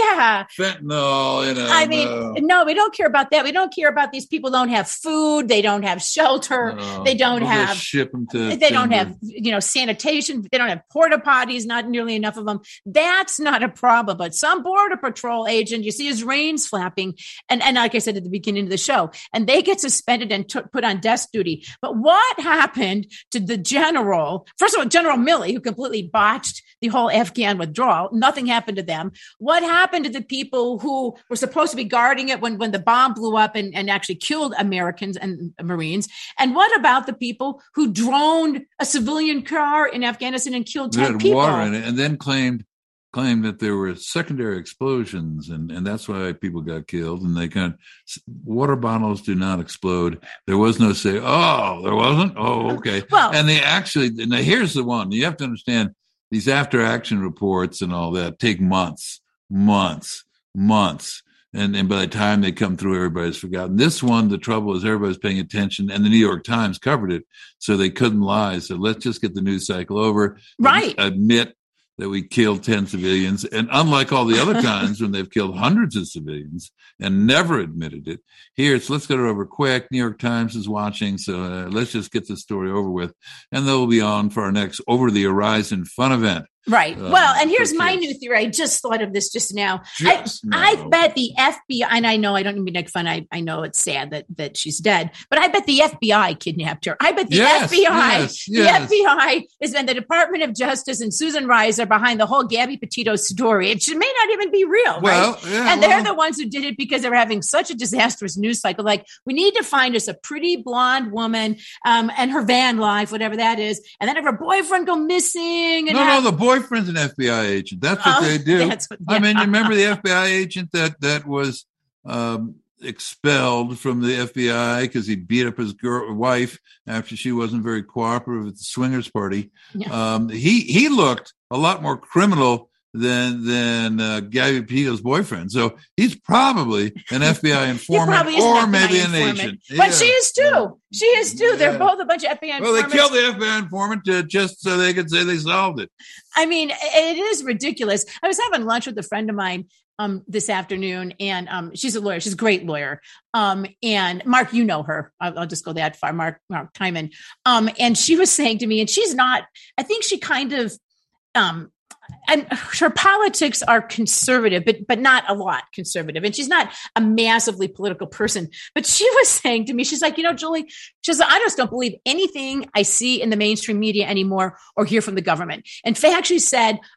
[SPEAKER 3] fentanyl.
[SPEAKER 2] No, we don't care about that. We don't care about these people. Don't have food. They don't have shelter. They don't have
[SPEAKER 3] ship them to.
[SPEAKER 2] They don't have sanitation. They don't have porta potties. Not nearly enough of them. That's not a problem. But some Border Patrol agent, you see his reins flapping, and like I said at the beginning of the show, and they get suspended and put on desk duty. But what happened to the general? First of all, General Milley, who completely botched the whole Afghan withdrawal. Nothing happened to them. What happened to the people who were supposed to be guarding it when the bomb blew up and actually killed Americans and Marines? And what about the people who droned a civilian car in Afghanistan and killed 10 people?
[SPEAKER 3] Water in it, and then claimed that there were secondary explosions and that's why people got killed. And water bottles do not explode. There was no say, oh, there wasn't? Oh, okay.
[SPEAKER 2] Well,
[SPEAKER 3] and they actually, now here's the one. You have to understand these after action reports and all that take months. And by the time they come through, everybody's forgotten. This one, the trouble is everybody's paying attention, and the New York Times covered it, so they couldn't lie. So let's just get the news cycle over.
[SPEAKER 2] Right.
[SPEAKER 3] Admit that we killed 10 civilians. And unlike all the other times when they've killed hundreds of civilians and never admitted it, here it's let's get it over quick. New York Times is watching, so let's just get the story over with. And they'll be on for our next Over the Horizon fun event.
[SPEAKER 2] Right. Well, and here's my new theory. I just thought of this just now. I bet the FBI, and I know I don't mean to make fun. I know it's sad that she's dead, but I bet the FBI kidnapped her. I bet the FBI is when the Department of Justice and Susan Rice are behind the whole Gabby Petito story. It may not even be real. Right? And they're the ones who did it because they were having such a disastrous news cycle. Like, we need to find us a pretty blonde woman and her van life, whatever that is, and then have her boyfriend go missing. And
[SPEAKER 3] the boyfriend's an FBI agent. That's what they do. I mean, you remember the FBI agent that was expelled from the FBI because he beat up his wife after she wasn't very cooperative at the swingers party. Yeah. He looked a lot more criminal than Gabby Petito's boyfriend. So he's probably an FBI informant or maybe an agent.
[SPEAKER 2] But she is too. She is too. Yeah. They're both a bunch of FBI informants.
[SPEAKER 3] Well, they killed the FBI informant just so they could say they solved it.
[SPEAKER 2] I mean, it is ridiculous. I was having lunch with a friend of mine this afternoon, and she's a lawyer. She's a great lawyer. And Mark, you know her. I'll just go that far. Mark Timon. And she was saying to me, and she's not, I think she kind of, and her politics are conservative, but not a lot conservative. And she's not a massively political person. But she was saying to me, she's like, Julie, she's like, I just don't believe anything I see in the mainstream media anymore or hear from the government. In fact, she said,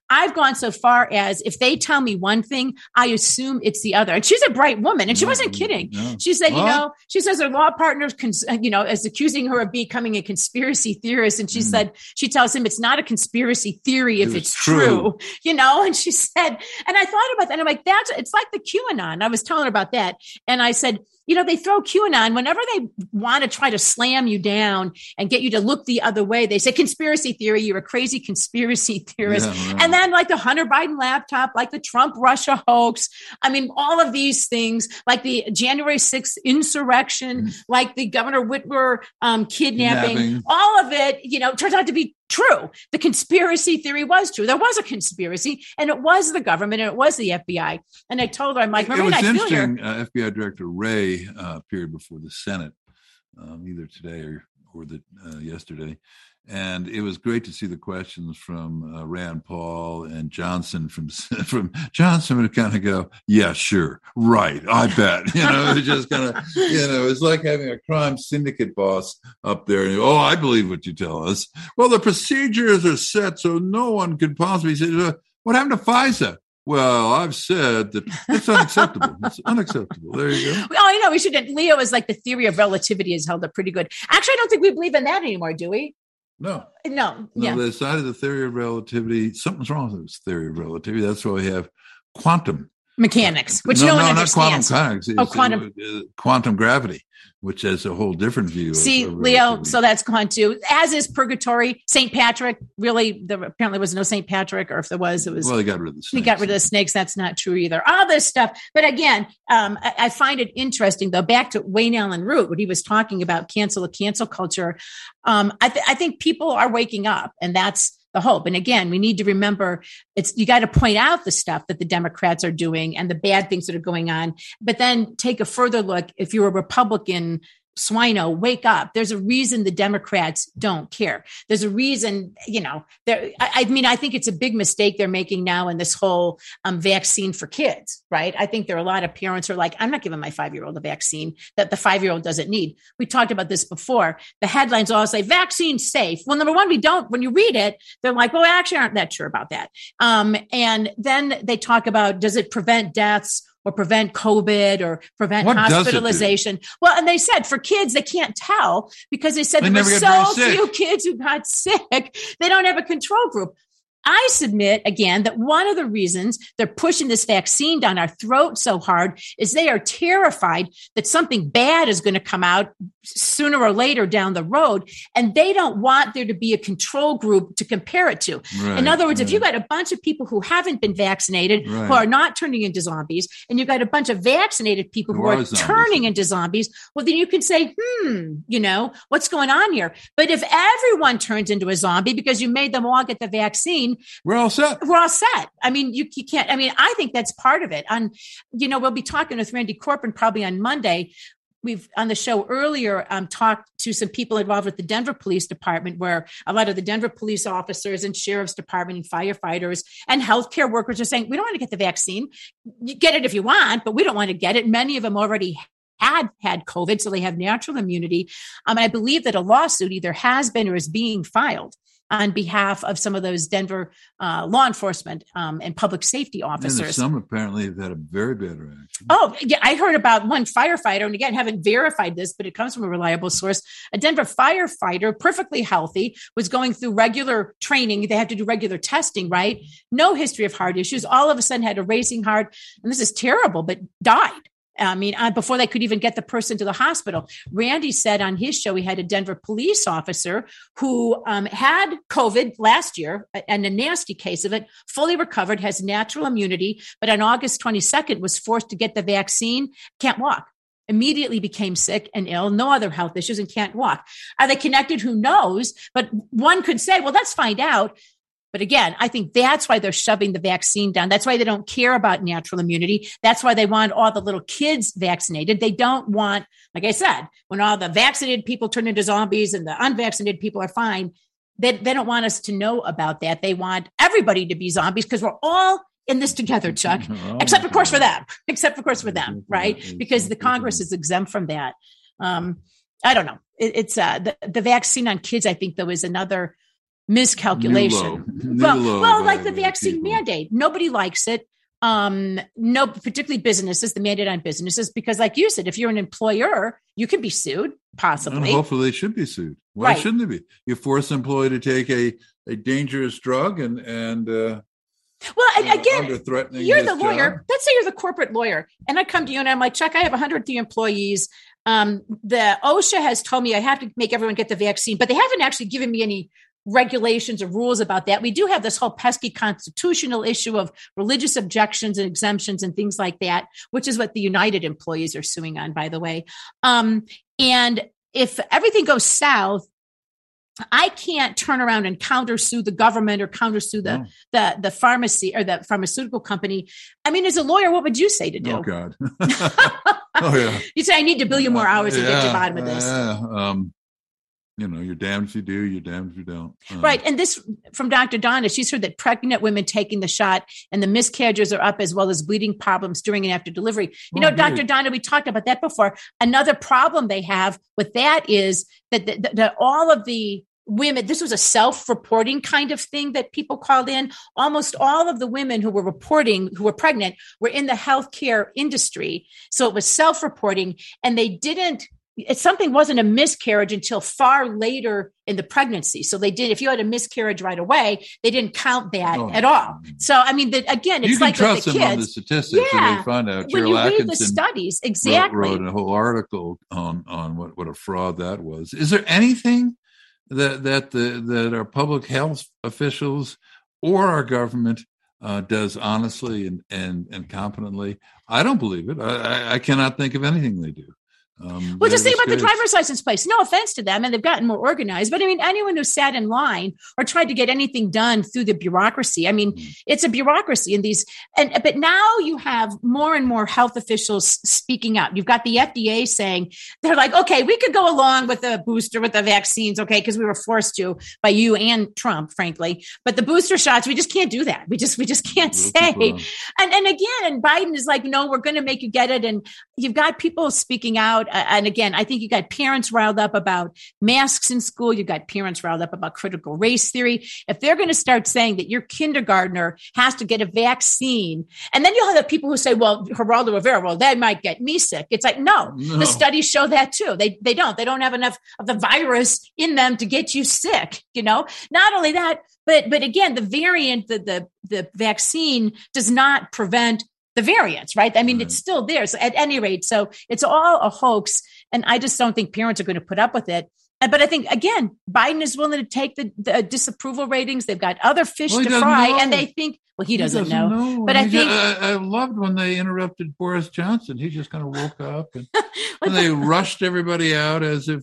[SPEAKER 2] I've gone so far as if they tell me one thing, I assume it's the other. And she's a bright woman, and she wasn't kidding. No. She said, she says her law partner, is accusing her of becoming a conspiracy theorist. And she said, she tells him it's not a conspiracy theory if it's true, and she said, and I thought about that. And I'm like, it's like the QAnon. I was telling her about that. And I said, they throw QAnon whenever they want to try to slam you down and get you to look the other way. They say conspiracy theory. You're a crazy conspiracy theorist. Yeah, right. And then like the Hunter Biden laptop, like the Trump Russia hoax. I mean, all of these things, like the January 6th insurrection, like the Governor Whitmer kidnapping, all of it, turns out to be true. The conspiracy theory was true. There was a conspiracy, and it was the government, and it was the FBI. And I told her, I'm like, Maureen, I feel your...
[SPEAKER 3] FBI Director Wray appeared before the Senate either today or yesterday. And it was great to see the questions from Rand Paul and Johnson from Johnson would kind of go, yeah, sure. Right. I bet, it just kind of, it's like having a crime syndicate boss up there. And, I believe what you tell us. Well, the procedures are set so no one could possibly say, what happened to FISA? Well, I've said that it's unacceptable. It's unacceptable. There you go.
[SPEAKER 2] Oh, we shouldn't. Leo is like the theory of relativity has held up pretty good. Actually, I don't think we believe in that anymore, do we?
[SPEAKER 3] No.
[SPEAKER 2] Yeah.
[SPEAKER 3] They decided the theory of relativity, something's wrong with this theory of relativity. That's why we have quantum
[SPEAKER 2] mechanics, which no one understands.
[SPEAKER 3] Not quantum mechanics.
[SPEAKER 2] Quantum.
[SPEAKER 3] Quantum gravity, which has a whole different view.
[SPEAKER 2] See, Leo, so that's gone too. As is purgatory. St. Patrick, really, there apparently was no St. Patrick, or if there was, it was...
[SPEAKER 3] Well, they got rid of the snakes.
[SPEAKER 2] He got rid of the snakes. That's not true either. All this stuff. But again, I find it interesting, though, back to Wayne Allen Root, what he was talking about, cancel culture. I think people are waking up, and that's the hope. And again, we need to remember you got to point out the stuff that the Democrats are doing and the bad things that are going on, but then take a further look. If you're a Republican, swino, wake up. There's a reason the Democrats don't care. There's a reason, I think it's a big mistake they're making now in this whole vaccine for kids, right? I think there are a lot of parents who are like, I'm not giving my 5-year-old a vaccine that the 5-year-old doesn't need. We talked about this before. The headlines all say vaccine safe. Well, number one, we don't. When you read it, they're like, well, we actually aren't that sure about that. And then they talk about, does it prevent deaths? Or prevent COVID or prevent hospitalization. Well, and they said for kids, they can't tell because they said there were so few kids who got sick. They don't have a control group. I submit again that one of the reasons they're pushing this vaccine down our throat so hard is they are terrified that something bad is going to come out sooner or later down the road. And they don't want there to be a control group to compare it to. Right, in other words, if you got a bunch of people who haven't been vaccinated, who are not turning into zombies, and you've got a bunch of vaccinated people who are turning into zombies, well, then you can say, what's going on here? But if everyone turns into a zombie because you made them all get the vaccine,
[SPEAKER 3] we're all set.
[SPEAKER 2] I mean, you can't. I mean, I think that's part of it. We'll be talking with Randy Corporon probably on Monday. We've on the show earlier talked to some people involved with the Denver Police Department, where a lot of the Denver police officers and sheriff's department and firefighters and healthcare workers are saying, we don't want to get the vaccine. You get it if you want, but we don't want to get it. Many of them already had COVID, so they have natural immunity. And I believe that a lawsuit either has been or is being filed on behalf of some of those Denver law enforcement and public safety officers.
[SPEAKER 3] And some apparently have had a very bad reaction.
[SPEAKER 2] Oh, yeah. I heard about one firefighter, and again, haven't verified this, but it comes from a reliable source. A Denver firefighter, perfectly healthy, was going through regular training. They have to do regular testing, right? No history of heart issues. All of a sudden had a racing heart, and this is terrible, but died. Before they could even get the person to the hospital. Randy said on his show, he had a Denver police officer who had COVID last year and a nasty case of it, fully recovered, has natural immunity, but on August 22nd was forced to get the vaccine, can't walk. Immediately became sick and ill, no other health issues, and can't walk. Are they connected? Who knows? But one could say, well, let's find out. But again, I think that's why they're shoving the vaccine down. That's why they don't care about natural immunity. That's why they want all the little kids vaccinated. They don't want, like I said, when all the vaccinated people turn into zombies and the unvaccinated people are fine, they don't want us to know about that. They want everybody to be zombies because we're all in this together, Chuck, except of course for them, right? Because the Congress is exempt from that. I don't know. It's the vaccine on kids, I think, though, is another miscalculation. Well, like the vaccine mandate, nobody likes it. No, particularly businesses, the mandate on businesses, because like you said, if you're an employer, you can be sued, possibly. And
[SPEAKER 3] hopefully they should be sued. Why shouldn't they be? You force an employee to take a dangerous drug and
[SPEAKER 2] again,
[SPEAKER 3] under threatening
[SPEAKER 2] you're the lawyer.
[SPEAKER 3] Job.
[SPEAKER 2] Let's say you're the corporate lawyer, and I come to you and I'm like, Chuck, I have 103 employees. The OSHA has told me I have to make everyone get the vaccine, but they haven't actually given me any regulations or rules about that. We do have this whole pesky constitutional issue of religious objections and exemptions and things like that, which is what the United employees are suing on, by the way. And if everything goes south, I can't turn around and countersue the government or countersue the pharmacy or the pharmaceutical company. I mean, as a lawyer, what would you say to do?
[SPEAKER 3] Oh, God. Oh, yeah.
[SPEAKER 2] You'd say, I need to bill you more hours to get to the bottom of this.
[SPEAKER 3] You're damned if you do, you're damned if you don't.
[SPEAKER 2] Right. And this from Dr. Donna, she's heard that pregnant women taking the shot and the miscarriages are up, as well as bleeding problems during and after delivery. Dr. Donna, we talked about that before. Another problem they have with that is that all of the women, this was a self-reporting kind of thing that people called in. Almost all of the women who were reporting, who were pregnant, were in the healthcare industry. So it was self-reporting, and they didn't, something wasn't a miscarriage until far later in the pregnancy. So they did, if you had a miscarriage right away, they didn't count that at all. So, I mean, again, it's like with the kids. You can trust them on
[SPEAKER 3] the statistics and they find out.
[SPEAKER 2] When you read the studies, exactly.
[SPEAKER 3] Wrote a whole article on what a fraud that was. Is there anything that our public health officials or our government does honestly and competently? I don't believe it. I cannot think of anything they do.
[SPEAKER 2] Well, just think about the driver's license place. No offense to them, and they've gotten more organized. But I mean, anyone who sat in line or tried to get anything done through the bureaucracy. I mean, it's a bureaucracy in these. But now you have more and more health officials speaking out. You've got the FDA saying, they're like, okay, we could go along with the booster, with the vaccines, okay, because we were forced to by you and Trump, frankly. But the booster shots, we just can't do that. We just can't say. And again, Biden is like, no, we're going to make you get it. And you've got people speaking out. And again, I think you got parents riled up about masks in school. You got parents riled up about critical race theory. If they're going to start saying that your kindergartner has to get a vaccine, and then you'll have people who say, well, Geraldo Rivera, well, that might get me sick. It's like, no. The studies show that too. They don't have enough of the virus in them to get you sick. Not only that, but again, the variant, the vaccine does not prevent the variants, right? I mean, It's still there. So at any rate, so it's all a hoax. And I just don't think parents are going to put up with it. But I think, again, Biden is willing to take the disapproval ratings. They've got other fish to fry. And they think, well, he doesn't know. But
[SPEAKER 3] I loved when they interrupted Boris Johnson. He just kind of woke up and they rushed everybody out as if,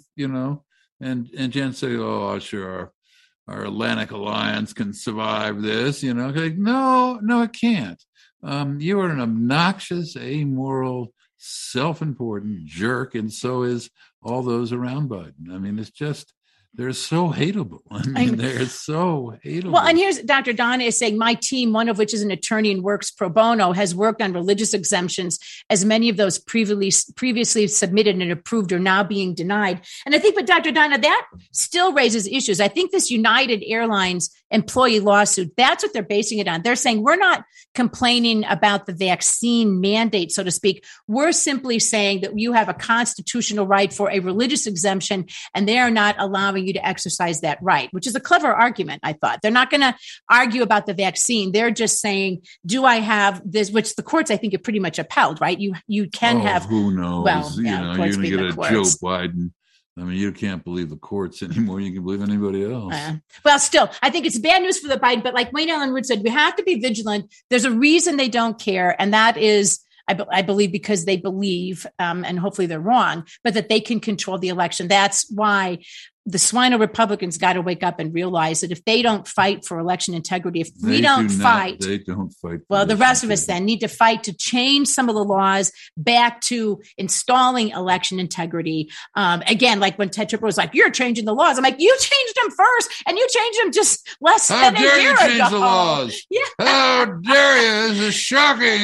[SPEAKER 3] and Jen said, oh, sure, our Atlantic Alliance can survive this, Like, no, it can't. You are an obnoxious, amoral, self-important jerk, and so is all those around Biden. I mean, it's just, they're so hateable. They're so hateable.
[SPEAKER 2] Well, and here's Dr. Donna is saying, my team, one of which is an attorney and works pro bono, has worked on religious exemptions, as many of those previously submitted and approved are now being denied. And I think, but Dr. Donna, that still raises issues. I think this United Airlines employee lawsuit, that's what they're basing it on. They're saying, we're not complaining about the vaccine mandate, so to speak. We're simply saying that you have a constitutional right for a religious exemption, and they are not allowing you to exercise that right, which is a clever argument, I thought. They're not going to argue about the vaccine. They're just saying, do I have this, which the courts, I think, have pretty much upheld, right? You can have.
[SPEAKER 3] Who knows? Well, you're going to get a Joe Biden. I mean, you can't believe the courts anymore. You can believe anybody else.
[SPEAKER 2] Well, still, I think it's bad news for the Biden. But like Wayne Allen Wood said, we have to be vigilant. There's a reason they don't care. And that is, I believe, because they believe, and hopefully they're wrong, but that they can control the election. That's why the swino Republicans got to wake up and realize that if they don't fight for election integrity, if we don't fight,
[SPEAKER 3] they don't fight.
[SPEAKER 2] Well, the rest of us then need to fight to change some of the laws back to installing election integrity. Again, like when Ted Trippett was like, "You're changing the laws," I'm like, "You changed them first, and you changed them just less than a year ago." How dare you change the laws? Yeah. How
[SPEAKER 3] dare you? This is shocking.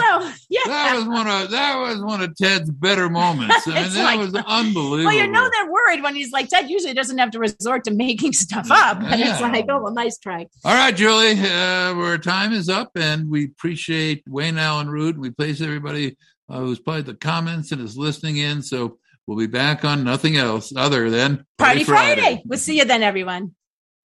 [SPEAKER 3] That was one of Ted's better moments. I mean, that was unbelievable.
[SPEAKER 2] Well, they're worried when he's like, Ted usually actually doesn't have to resort to making stuff up. But it's like, oh, well, nice try.
[SPEAKER 3] All right, Julie, our time is up, and we appreciate Wayne Allen Root. We place everybody who's played the comments and is listening in. So we'll be back on nothing else other than
[SPEAKER 2] Party Friday. We'll see you then, everyone.